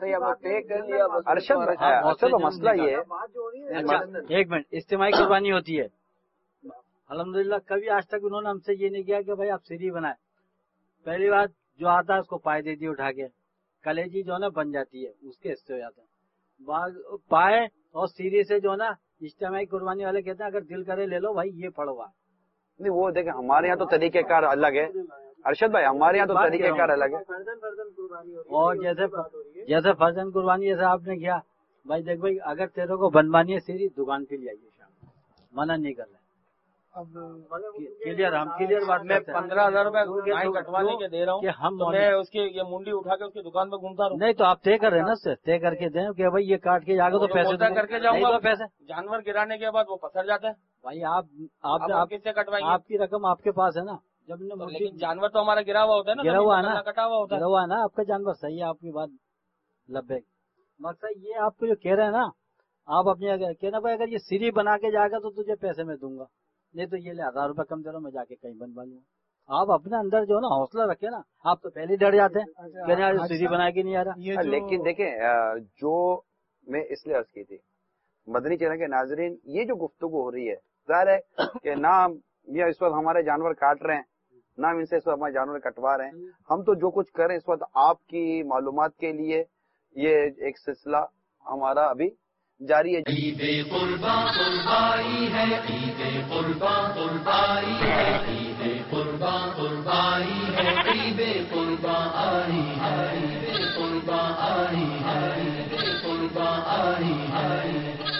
ارشد تو مسئلہ یہ ہے.
ایک منٹ، اجتماعی قربانی ہوتی ہے الحمدللہ. کبھی آج تک انہوں نے ہم سے یہ نہیں کیا کہ بھائی آپ سیری بنائیں. پہلی بات جو آتا ہے اس کو پائے دے دیے اٹھا کے. कलेजी जो है ना बन जाती है, उसके हिस्से हो जाते हैं। पाए और सीरी से जो है ना इज्तिमाई कुर्बानी वाले कहते हैं अगर दिल करे ले लो भाई, ये पड़वा
नहीं। वो देखे हमारे यहाँ तो तरीकेकार अलग है अरशद भाई, हमारे यहाँ तो तरीकेकार अलग है।
और जैसे फर्जन कुर्बानी जैसे आपने किया भाई, देख भाई अगर तेरे को बनवानी है सीरी दुकान पे ले आइए, शाम मना नहीं कर रहे। अब क्लियर, हम क्लियर बात
मैं 15,000 रुपए गाय कटवाने के दे रहा हूँ,
हम
तो मैं उसकी ये मुंडी उठा के उसकी दुकान पे घूमता रहूँ।
नहीं तो आप तय कर रहे हैं ना उससे, तय करके दें कि भाई ये काट के जाकर तो पैसे
करके जाऊंगा,
तो पैसे
जानवर गिराने के बाद वो पसर जाते हैं।
भाई आप
किससे कटवाएंगे?
आपकी रकम आपके पास है ना, जब
लेकिन जानवर तो हमारा गिरा हुआ होता है ना,
गिरा हुआ है ना,
कटा हुआ होता है,
गिरा हुआ है ना आपका जानवर। सही है आपकी बात लब्बे। मकसद ये आपको जो कह रहे हैं ना, आप अपने कहना भाई अगर ये सीरी बना के जाएगा तो तुझे पैसे में दूंगा, नहीं तो ये ले 1000 रुपए कम दे रहा हूँ, मैं जाके कहीं बनवा लूंगा। आप अपने अंदर जो है ना हौसला रखे ना, आप तो पहले डर जाते हैं कहने यार सीरी बना के नहीं आ रहा।
लेकिन देखें जो मैं इसलिए अर्ज की थी मदनी चैनल के नाजरीन, ये जो गुफ्तगू हो रही है जाहिर है कि ना ये इस वक्त हमारे जानवर काट रहे हैं, ना हम इनसे इस वक्त हमारे जानवर कटवा रहे हैं। हम तो जो कुछ करें इस वक्त आपकी मालूमात के लिए, ये एक सिलसिला हमारा अभी जारी है।
ईदे कुर्बा कुर्बाई है, ईदे कुर्बा कुर्बाई है, ईदे कुर्बा कुर्बाई है, ईदे कुर्बा आई है, ईदे कुर्बा आई है, ईदे कुर्बा आई है।